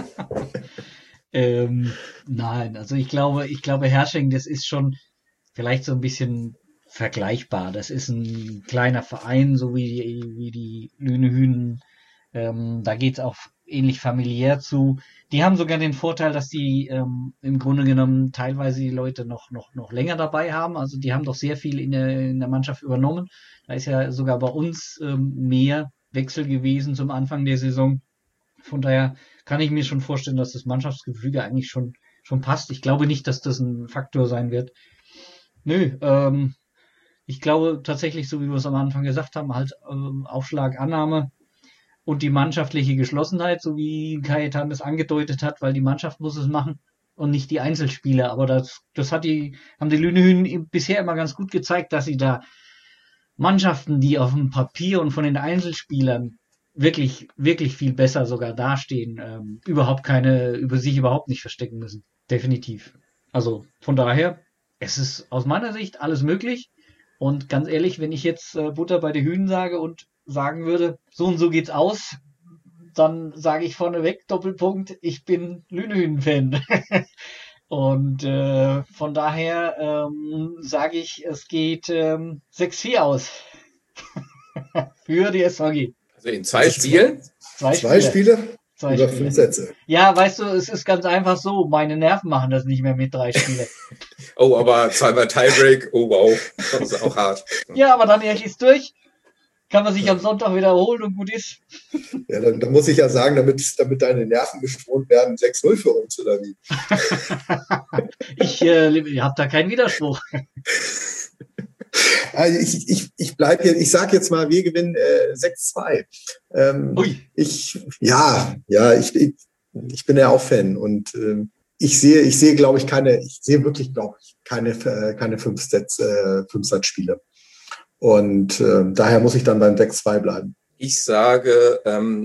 Nein, also ich glaube, Herrsching, das ist schon vielleicht so ein bisschen vergleichbar. Das ist ein kleiner Verein, so wie die Lüne Hünen. Da geht's auch ähnlich familiär zu. Die haben sogar den Vorteil, dass die im Grunde genommen teilweise die Leute noch länger dabei haben. Also die haben doch sehr viel in der Mannschaft übernommen. Da ist ja sogar bei uns mehr Wechsel gewesen zum Anfang der Saison. Von daher kann ich mir schon vorstellen, dass das Mannschaftsgefüge eigentlich schon passt. Ich glaube nicht, dass das ein Faktor sein wird. Nö, ich glaube tatsächlich, so wie wir es am Anfang gesagt haben, halt Aufschlag, Annahme und die mannschaftliche Geschlossenheit, so wie Cajetan das angedeutet hat, weil die Mannschaft muss es machen und nicht die Einzelspieler. Aber das haben die Lünehühn bisher immer ganz gut gezeigt, dass sie da Mannschaften, die auf dem Papier und von den Einzelspielern wirklich, wirklich viel besser sogar dastehen, über sich überhaupt nicht verstecken müssen. Definitiv. Also von daher, es ist aus meiner Sicht alles möglich. Und ganz ehrlich, wenn ich jetzt Butter bei den Hühnen sage und sagen würde, so und so geht's aus, dann sage ich vorneweg, Doppelpunkt, ich bin Lünehühn-Fan. Und von daher sage ich, es geht 6-4 aus für die SVG. Also in 2 Spielen? Zwei Spiele? Über 5 Sätze. Ja, weißt du, es ist ganz einfach so, meine Nerven machen das nicht mehr mit 3 Spielen. Oh, aber 2-mal Tiebreak, oh wow, das ist auch hart. Ja, aber dann ist durch. Kann man sich am Sonntag wiederholen und gut ist. Ja, dann muss ich ja sagen, damit deine Nerven geschont werden, 6-0 für uns, oder wie? Ich habe da keinen Widerspruch. Also ich bleibe hier, ich sage jetzt mal, wir gewinnen 6-2. Ich bin ja auch Fan und ich sehe wirklich keine 5-Satz-Spiele. Und daher muss ich dann beim 6-2 bleiben. Ich sage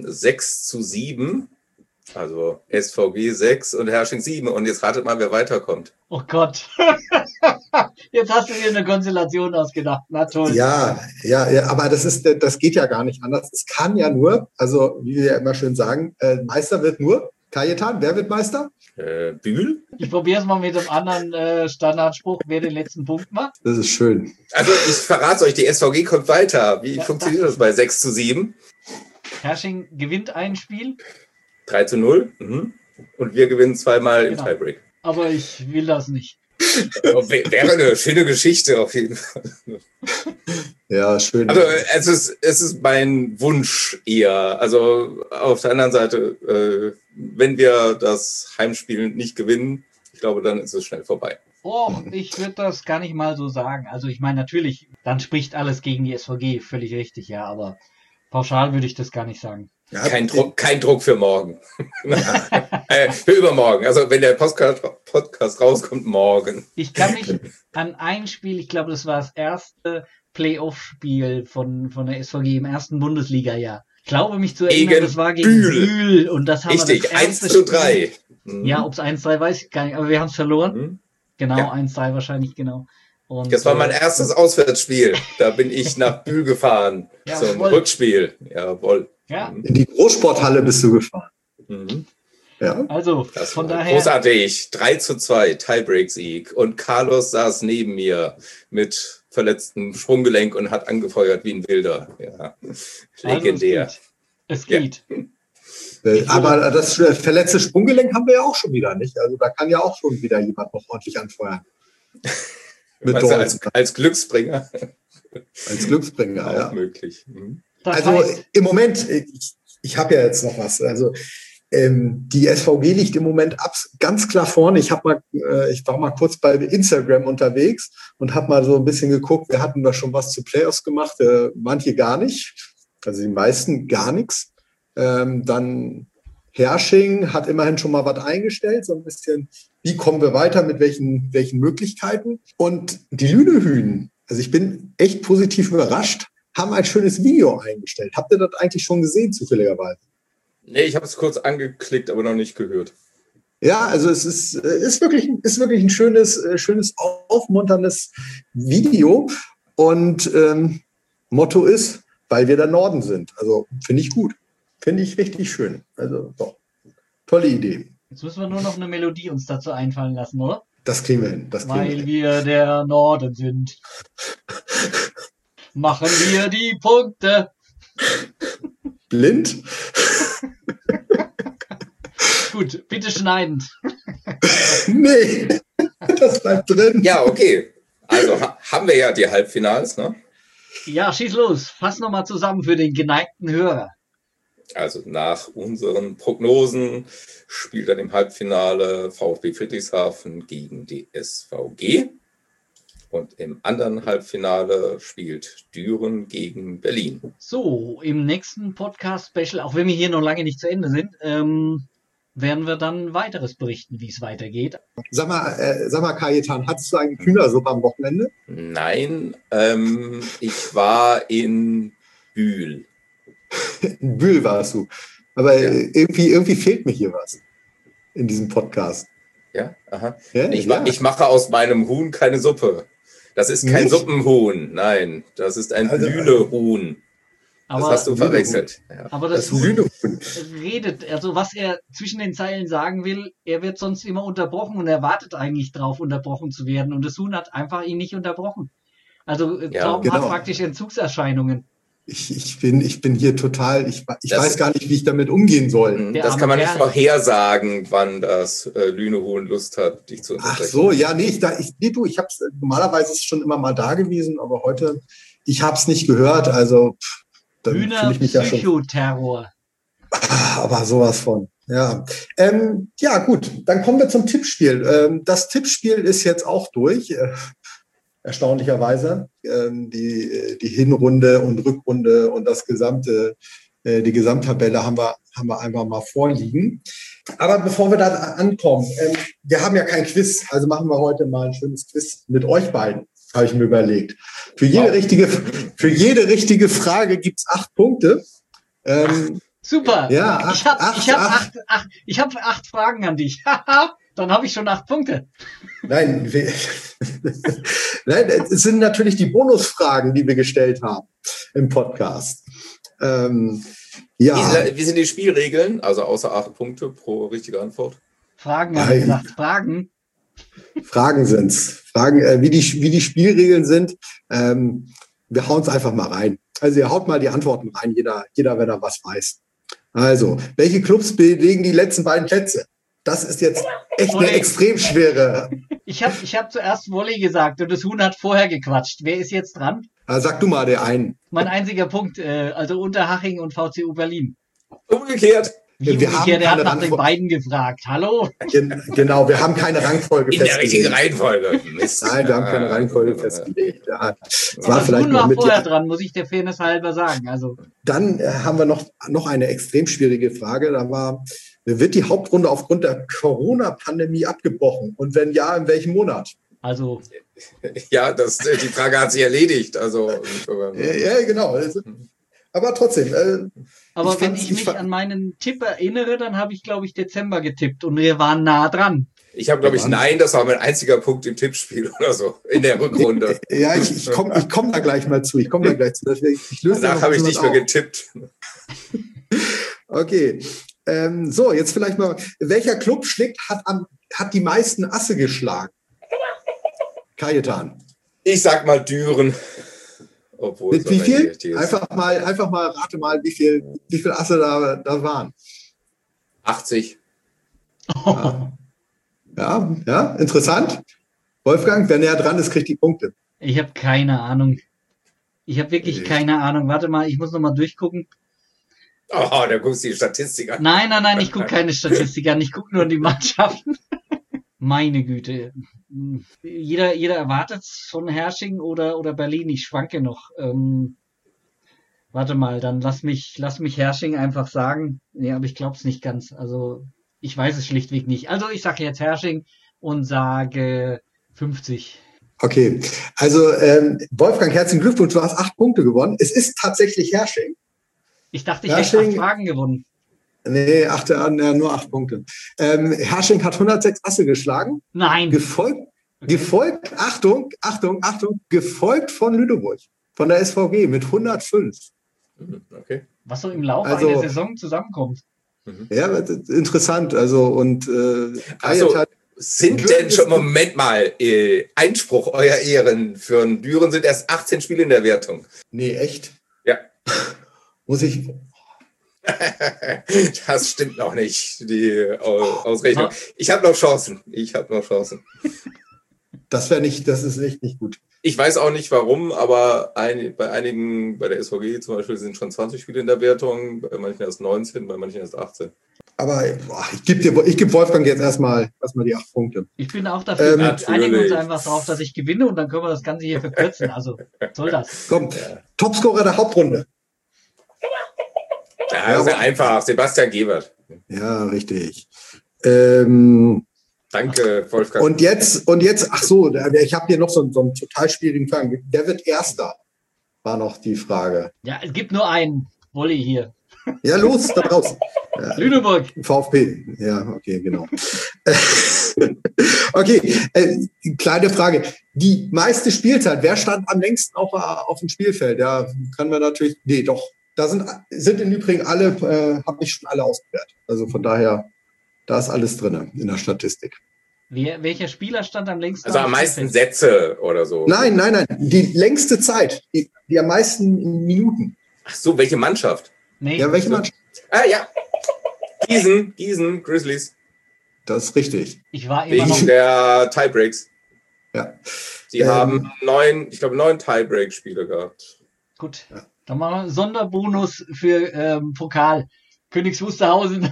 6-7, also SVG 6 und Herrsching 7. Und jetzt ratet mal, wer weiterkommt. Oh Gott. Jetzt hast du dir eine Konstellation ausgedacht. Na toll. Ja, aber das geht ja gar nicht anders. Es kann ja nur, also wie wir ja immer schön sagen, Meister wird nur Cajetan. Wer wird Meister? Bühl? Ich probiere es mal mit dem anderen Standardspruch, wer den letzten Punkt macht. Das ist schön. Also ich verrate euch, die SVG kommt weiter. Wie funktioniert das bei 6-7? Herrsching gewinnt ein Spiel. 3-0. Mhm. Und wir gewinnen 2-mal im Tiebreak. Aber ich will das nicht. Wäre eine schöne Geschichte auf jeden Fall. Ja, schön. Also es ist mein Wunsch eher. Also auf der anderen Seite, wenn wir das Heimspiel nicht gewinnen, ich glaube, dann ist es schnell vorbei. Oh, ich würde das gar nicht mal so sagen. Also ich meine, natürlich, dann spricht alles gegen die SVG, völlig richtig, ja, aber pauschal würde ich das gar nicht sagen. Ja, kein Druck für morgen. Für übermorgen. Also wenn der Podcast rauskommt, morgen. Ich kann mich an ein Spiel, ich glaube, das war das erste Playoff-Spiel von der SVG im ersten Bundesliga-Jahr. Ich glaube, mich zu erinnern, das war gegen Bühl. Und das haben richtig, wir das 1-3. Ja, ob es 1-3 weiß ich gar nicht, aber wir haben es verloren. Genau, ja. 1-3 wahrscheinlich, genau. Und, das war mein erstes Auswärtsspiel. Da bin ich nach Bühl gefahren zum Rückspiel. Jawohl. Ja. In die Großsporthalle bist du gefahren. Mhm. Ja. Also, das von war daher. Großartig. 3-2, Tiebreak-Sieg. Und Carlos saß neben mir mit verletztem Sprunggelenk und hat angefeuert wie ein Wilder. Ja. Legendär. Also es geht. Aber das verletzte Sprunggelenk haben wir ja auch schon wieder, nicht? Also da kann ja auch schon wieder jemand noch ordentlich anfeuern. Als Glücksbringer. Als Glücksbringer, auch ja. Möglich. Mhm. Also im Moment, ich habe ja jetzt noch was. Also die SVG liegt im Moment ganz klar vorne. Ich war mal kurz bei Instagram unterwegs und habe mal so ein bisschen geguckt. Wir hatten da schon was zu Playoffs gemacht, manche gar nicht, also die meisten gar nichts. Dann Herrsching hat immerhin schon mal was eingestellt, so ein bisschen, wie kommen wir weiter, mit welchen Möglichkeiten. Und die Lünehühn, also ich bin echt positiv überrascht, haben ein schönes Video eingestellt. Habt ihr das eigentlich schon gesehen, zufälligerweise? Nee, ich habe es kurz angeklickt, aber noch nicht gehört. Ja, also es ist wirklich ein schönes, aufmunterndes Video. Und Motto ist, weil wir der Norden sind. Also finde ich gut. Finde ich richtig schön. Also doch. Tolle Idee. Jetzt müssen wir nur noch eine Melodie uns dazu einfallen lassen, oder? Das kriegen wir hin. Weil wir der Norden sind. Machen wir die Punkte. Blind? Gut, bitte schneiden. Nee, das bleibt drin. Ja, okay. Also haben wir ja die Halbfinals, ne? Ja, schieß los. Fass nochmal zusammen für den geneigten Hörer. Also nach unseren Prognosen spielt dann im Halbfinale VfB Friedrichshafen gegen die SVG. Und im anderen Halbfinale spielt Düren gegen Berlin. So, im nächsten Podcast-Special, auch wenn wir hier noch lange nicht zu Ende sind, werden wir dann weiteres berichten, wie es weitergeht. Sag mal, Kajetan, hattest du eigentlich Hühnersuppe am Wochenende? Nein, ich war in Bühl. In Bühl warst du. Aber irgendwie fehlt mir hier was in diesem Podcast. Ja, aha. Ja, ich mache aus meinem Huhn keine Suppe. Das ist kein Nicht? Suppenhuhn, nein, das ist ein Lühnehuhn. Das hast du verwechselt. Ja. Aber Das das ist ein Huhn Lünehuhn. redet, also was er zwischen den Zeilen sagen will, er wird sonst immer unterbrochen und er wartet eigentlich drauf, unterbrochen zu werden. Und das Huhn hat einfach ihn nicht unterbrochen. Also Glauben hat genau. praktisch Entzugserscheinungen. Ich bin hier total, ich weiß gar nicht, wie ich damit umgehen soll. Der Das arme kann man nicht Kerl. vorhersagen, wann das Lünehuhn Lust hat, dich zu Ach unterbrechen. so, ja, nee, ich hab's, normalerweise ist es schon immer mal da gewesen, aber heute, ich habe es nicht gehört, also dann fühle ich mich ja schon, Hühnerpsychoterror. aber sowas von. Ja. Ja, gut, dann kommen wir zum Tippspiel. Das Tippspiel ist jetzt auch durch. Erstaunlicherweise. Die Hinrunde und Rückrunde und die Gesamttabelle haben wir einfach mal vorliegen. Aber bevor wir da ankommen, wir haben ja kein Quiz, also machen wir heute mal ein schönes Quiz mit euch beiden, habe ich mir überlegt. Für jede richtige Frage gibt es 8 Punkte. Super. Ja, Ich hab 8 Fragen an dich. Dann habe ich schon 8 Punkte. Nein, nein, es sind natürlich die Bonusfragen, die wir gestellt haben im Podcast. Ja. Wie sind die Spielregeln? Also außer 8 Punkte pro richtige Antwort. Fragen, habe ich gesagt. Fragen. Fragen sind's. Fragen, wie die Spielregeln sind. Wir hauen es einfach mal rein. Also ihr haut mal die Antworten rein, jeder, wenn er was weiß. Also, welche Clubs belegen die letzten beiden Plätze? Das ist jetzt echt eine extrem schwere. Ich hab zuerst Volley gesagt und das Huhn hat vorher gequatscht. Wer ist jetzt dran? Sag du mal der einen. Mein einziger Punkt, also Unterhaching und VCU Berlin. Umgekehrt. Wie Wir haben umgekehrt, er hat keine nach den Rangfolge. beiden gefragt. Hallo? Genau, wir haben keine Rangfolge In der richtigen festgelegt. Reihenfolge. Mist. Nein, wir haben keine Reihenfolge festgelegt. Ja, das war Das vielleicht Huhn noch war mit. vorher dran, muss ich der Fairness halber sagen. Also Dann haben wir noch eine extrem schwierige Frage. Wird die Hauptrunde aufgrund der Corona-Pandemie abgebrochen? Und wenn ja, in welchem Monat? Also, Ja, die Frage hat sich erledigt. Also, Ja, genau. Aber trotzdem. aber wenn ich mich an meinen Tipp erinnere, dann habe ich, glaube ich, Dezember getippt und wir waren nah dran. ich habe, glaube ich, nein, das war mein einziger Punkt im Tippspiel oder so, in der Rückrunde. Ja, ich komm da gleich mal zu. Ich löse Danach habe ich nicht mehr getippt. Okay. So, jetzt vielleicht mal. Welcher Club hat die meisten Asse geschlagen? Kajetan. Ich sag mal Düren. Obwohl Mit wie viel? Einfach mal, rate mal, wie viel Asse da waren. 80. Ja, interessant. Wolfgang, wer näher dran ist, kriegt die Punkte. Ich habe keine Ahnung. Ich habe wirklich keine Ahnung. Warte mal, ich muss noch mal durchgucken. Oh, da guckst du die Statistik an. Nein, ich gucke keine Statistik an. Ich gucke nur die Mannschaften. Meine Güte. Jeder erwartet von Hersching oder Berlin. Ich schwanke noch. Warte mal, dann lass mich Hersching einfach sagen. Nee, aber ich glaube es nicht ganz. Also ich weiß es schlichtweg nicht. Also ich sage jetzt Hersching und sage 50. Okay, also Wolfgang, herzlichen Glückwunsch, du hast 8 Punkte gewonnen. Es ist tatsächlich Hersching. Ich dachte, ich hätte 8 Fragen gewonnen. Nee, nur 8 Punkte. Hersching hat 106 Asse geschlagen. Nein. Gefolgt, Achtung, gefolgt von Lüneburg, von der SVG mit 105. Okay. Was so im Laufe einer Saison zusammenkommt. Ja, interessant. Also, und sind denn schon, Moment mal, Einspruch, euer Ehren, für einen Düren sind erst 18 Spiele in der Wertung. Nee, echt? Ja. Muss ich. Das stimmt noch nicht, die Ausrechnung. Ich habe noch Chancen. Das ist echt nicht gut. Ich weiß auch nicht warum, aber bei einigen, bei der SVG zum Beispiel, sind schon 20 Spiele in der Wertung, bei manchen erst 19, bei manchen erst 18. Aber ich gebe Wolfgang jetzt erstmal die 8 Punkte. Ich bin auch dafür. Wir einigen uns Natürlich. einfach darauf, dass ich gewinne und dann können wir das Ganze hier verkürzen. Also soll das. Komm, Topscorer der Hauptrunde. Ja, das ist ja einfach. Sebastian Gebert. Ja, richtig. Danke, Wolfgang. Und jetzt, ach so, ich habe hier noch so einen total schwierigen Fragen. Wer wird Erster? War noch die Frage. Ja, es gibt nur einen Wolli hier. Ja, los, da raus. Lüneburg. VfB. Ja, okay, genau. Okay, kleine Frage. Die meiste Spielzeit, wer stand am längsten auf dem Spielfeld? Ja, können wir natürlich, nee, doch. Da sind im Übrigen alle, habe ich schon alle ausgewertet. Also von daher, da ist alles drin in der Statistik. Welcher Spieler stand am längsten? Also am meisten Sätze oder so. Nein. Die längste Zeit, die am meisten Minuten. Ach so, welche Mannschaft? Nee. Ja, welche Mannschaft? Ah ja, Gießen, Grizzlies. Das ist richtig. Ich war immer noch. Wegen der Tiebreaks. Ja. Die haben 9 Tiebreak-Spiele gehabt. Gut. Ja. Dann machen wir Sonderbonus für Pokal. Königs Wusterhausen.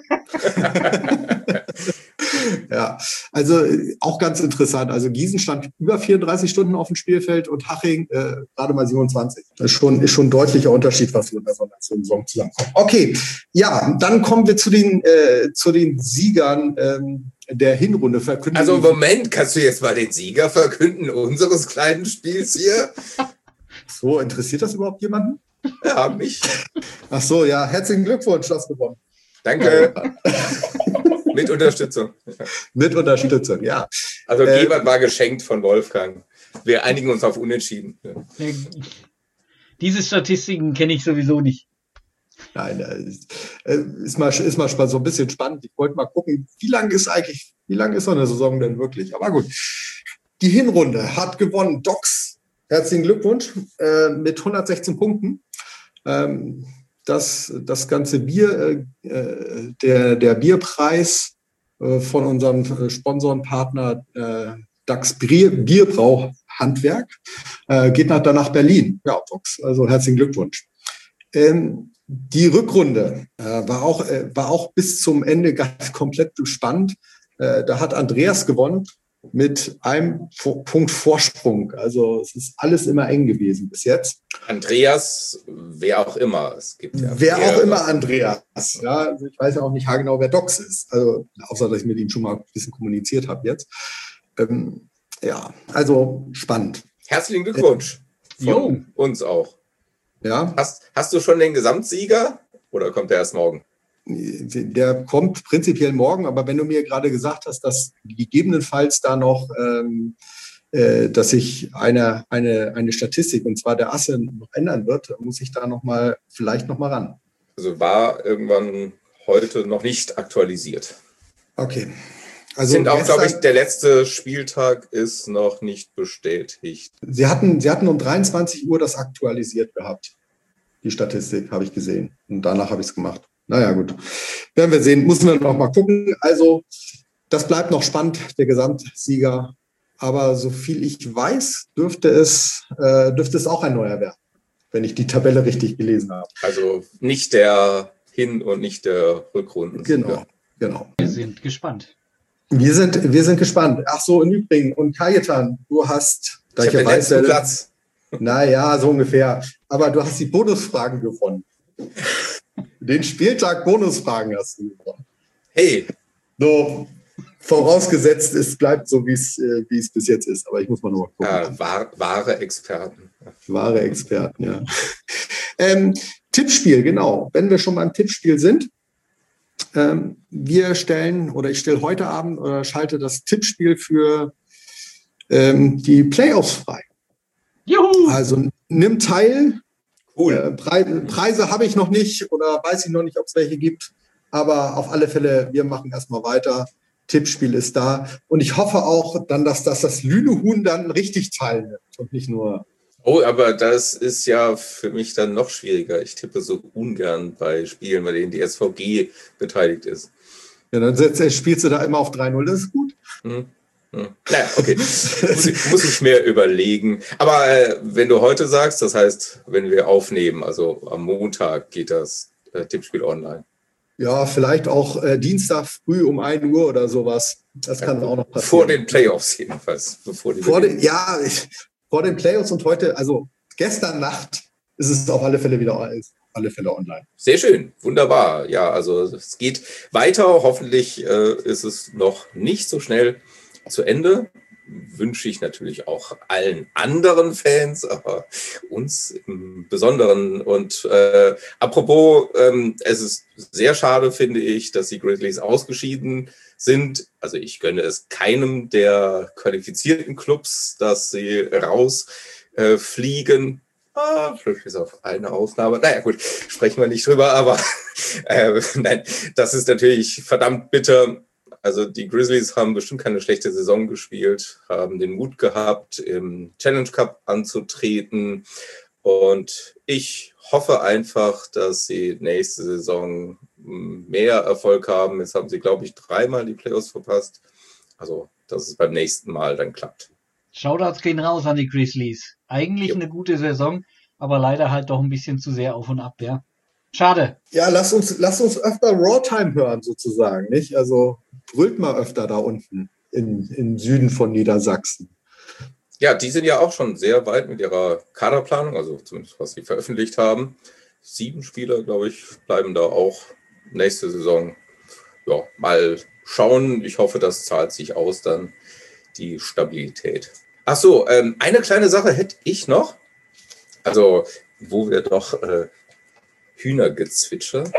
Ja, also auch ganz interessant. Also Gießen stand über 34 Stunden auf dem Spielfeld und Haching gerade mal 27. Das ist schon ein deutlicher Unterschied, was wir in der Saison zusammenkommen. Okay, ja, dann kommen wir zu den Siegern der Hinrunde. Also Moment, kannst du jetzt mal den Sieger verkünden unseres kleinen Spiels hier? So, interessiert das überhaupt jemanden? Ja, mich. Ach so, ja, herzlichen Glückwunsch, du hast gewonnen. Danke. Mit Unterstützung. Mit Unterstützung, ja. Also Gebert war geschenkt von Wolfgang. Wir einigen uns auf Unentschieden. Diese Statistiken kenne ich sowieso nicht. Nein, ist mal so ein bisschen spannend. Ich wollte mal gucken, wie lang ist so eine Saison denn wirklich? Aber gut. Die Hinrunde hat gewonnen. Docs, herzlichen Glückwunsch, mit 116 Punkten. Das ganze Bier, der Bierpreis von unserem Sponsorenpartner DAX Bierbrauhandwerk geht nach Berlin. Ja, Docs, also herzlichen Glückwunsch. Die Rückrunde war auch bis zum Ende ganz komplett spannend. Da hat Andreas gewonnen mit einem Punkt Vorsprung. Also es ist alles immer eng gewesen bis jetzt. Andreas, wer auch immer. Es gibt ja auch immer Andreas. Ja, also ich weiß ja auch nicht haargenau, wer Docs ist. Also außer, dass ich mit ihm schon mal ein bisschen kommuniziert habe jetzt. Ja, also spannend. Herzlichen Glückwunsch von uns auch. Ja. Hast du schon den Gesamtsieger oder kommt der erst morgen? Der kommt prinzipiell morgen, aber wenn du mir gerade gesagt hast, dass gegebenenfalls da noch, dass sich eine Statistik, und zwar der Asse, noch ändern wird, muss ich da vielleicht noch mal ran. Also war irgendwann heute noch nicht aktualisiert. Okay. Also sind auch, glaube ich, der letzte Spieltag ist noch nicht bestätigt. Sie hatten um 23 Uhr das aktualisiert gehabt. Die Statistik habe ich gesehen. Und danach habe ich es gemacht. Naja, gut. Werden wir sehen. Müssen wir noch mal gucken. Also, das bleibt noch spannend, der Gesamtsieger. Aber so viel ich weiß, dürfte es auch ein neuer werden, wenn ich die Tabelle richtig gelesen habe. Also nicht der Hin- und nicht der Rückrundensieger. Genau. Wir sind gespannt. Wir sind gespannt. Ach so, im Übrigen. Und Kajetan, du hast... Ich habe den letzten Platz. Naja, so ungefähr. Aber du hast die Bonusfragen gewonnen. Den Spieltag Bonusfragen hast du gewonnen. Hey. So, vorausgesetzt, es bleibt so, wie es bis jetzt ist. Aber ich muss mal noch mal gucken. Ja, wahre Experten. Wahre Experten, ja. Tippspiel, genau. Wenn wir schon beim Tippspiel sind, ich stelle heute Abend oder schalte das Tippspiel für die Playoffs frei. Juhu! Also nimm teil. Cool. Preise habe ich noch nicht oder weiß ich noch nicht, ob es welche gibt. Aber auf alle Fälle, wir machen erstmal weiter. Tippspiel ist da. Und ich hoffe auch dann, dass das Lünehuhn dann richtig teilnimmt und nicht nur Oh, aber das ist ja für mich dann noch schwieriger. Ich tippe so ungern bei Spielen, bei denen die SVG beteiligt ist. Ja, dann spielst du da immer auf 3-0, das ist gut. Naja, okay. Muss ich mehr überlegen. Aber wenn du heute sagst, das heißt, wenn wir aufnehmen, also am Montag geht das Tippspiel online. Ja, vielleicht auch Dienstag früh um 1 Uhr oder sowas. Das kann auch noch passieren. Vor den Playoffs jedenfalls. Vor den Playoffs und heute, also gestern Nacht ist es auf alle Fälle online. Sehr schön, wunderbar. Ja, also es geht weiter. Hoffentlich ist es noch nicht so schnell zu Ende. Wünsche ich natürlich auch allen anderen Fans, aber uns im Besonderen. Und apropos, es ist sehr schade, finde ich, dass die Grizzlies ausgeschieden sind. Also ich gönne es keinem der qualifizierten Clubs, dass sie rausfliegen. Vielleicht ist auf eine Ausnahme. Naja, gut, sprechen wir nicht drüber, aber nein, das ist natürlich verdammt bitter. Also die Grizzlies haben bestimmt keine schlechte Saison gespielt, haben den Mut gehabt, im Challenge Cup anzutreten. Und ich hoffe einfach, dass sie nächste Saison mehr Erfolg haben. Jetzt haben sie, glaube ich, 3-mal die Playoffs verpasst. Also, dass es beim nächsten Mal dann klappt. Shoutouts gehen raus an die Grizzlies. Eigentlich eine gute Saison, aber leider halt doch ein bisschen zu sehr auf und ab, ja. Schade. Ja, lass uns öfter Raw Time hören, sozusagen, nicht? Also brüllt mal öfter da unten im Süden von Niedersachsen. Ja, die sind ja auch schon sehr weit mit ihrer Kaderplanung, also zumindest was sie veröffentlicht haben. 7 Spieler, glaube ich, bleiben da auch nächste Saison. Ja, mal schauen. Ich hoffe, das zahlt sich aus dann, die Stabilität. Ach so, eine kleine Sache hätte ich noch. Also, wo wir doch Hühnergezwitscher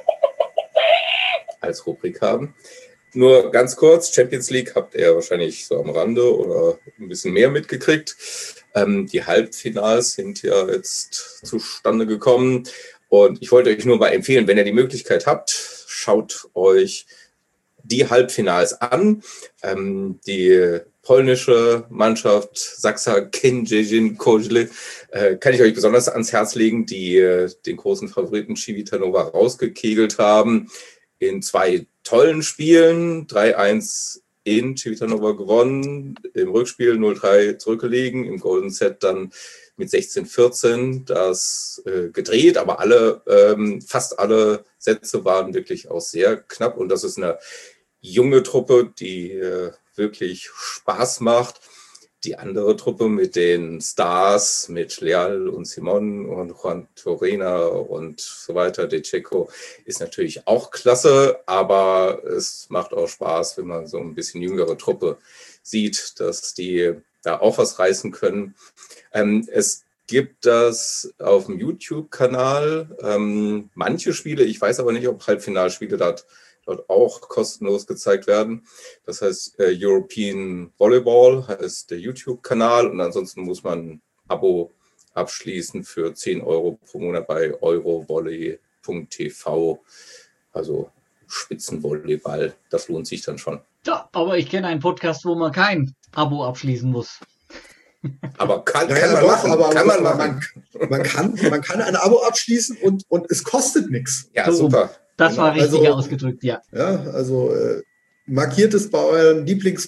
als Rubrik haben. Nur ganz kurz, Champions League habt ihr wahrscheinlich so am Rande oder ein bisschen mehr mitgekriegt. Die Halbfinals sind ja jetzt zustande gekommen. Und ich wollte euch nur mal empfehlen, wenn ihr die Möglichkeit habt, schaut euch die Halbfinals an. Die polnische Mannschaft Saksa Kędzierzyn-Koźle kann ich euch besonders ans Herz legen, die den großen Favoriten Civitanova rausgekegelt haben. In 2 tollen Spielen, 3-1 in Civitanova gewonnen, im Rückspiel 0-3 zurückgelegen, im Golden Set dann mit 16-14 das gedreht, aber fast alle Sätze waren wirklich auch sehr knapp und das ist eine junge Truppe, die wirklich Spaß macht. Die andere Truppe mit den Stars, mit Leal und Simon und Juan Torena und so weiter, De Checo, ist natürlich auch klasse, aber es macht auch Spaß, wenn man so ein bisschen jüngere Truppe sieht, dass die da auch was reißen können. Es gibt das auf dem YouTube-Kanal, manche Spiele, ich weiß aber nicht, ob Halbfinalspiele dort auch kostenlos gezeigt werden. Das heißt, European Volleyball heißt der YouTube-Kanal und ansonsten muss man ein Abo abschließen für 10 Euro pro Monat bei eurovolley.tv. Also Spitzenvolleyball, das lohnt sich dann schon. Ja, aber ich kenne einen Podcast, wo man kein Abo abschließen muss. Aber kann man machen. Man kann ein Abo abschließen und es kostet nichts. Ja, so, super. Das war richtig ausgedrückt, ja. Ja, also markiert es bei euren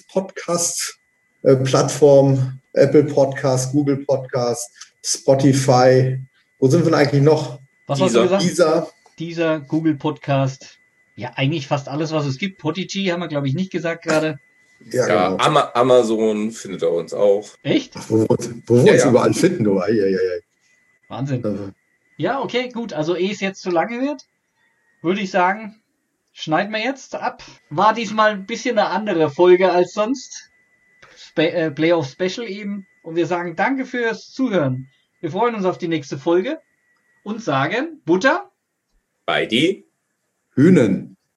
Lieblings-Podcast-Plattformen, Apple Podcast, Google Podcast, Spotify. Wo sind wir denn eigentlich noch? Was hast du gesagt? Dieser Google Podcast. Ja, eigentlich fast alles, was es gibt. Podigy haben wir, glaube ich, nicht gesagt gerade. Ja, genau. Amazon findet er uns auch. Echt? Ach, wo wir uns überall finden, du. Wahnsinn. Also. Ja, okay, gut. Also ehe es jetzt zu lange wird, würde ich sagen, schneiden wir jetzt ab. War diesmal ein bisschen eine andere Folge als sonst. Playoff Special eben. Und wir sagen danke fürs Zuhören. Wir freuen uns auf die nächste Folge und sagen Butter bei die Hühnen.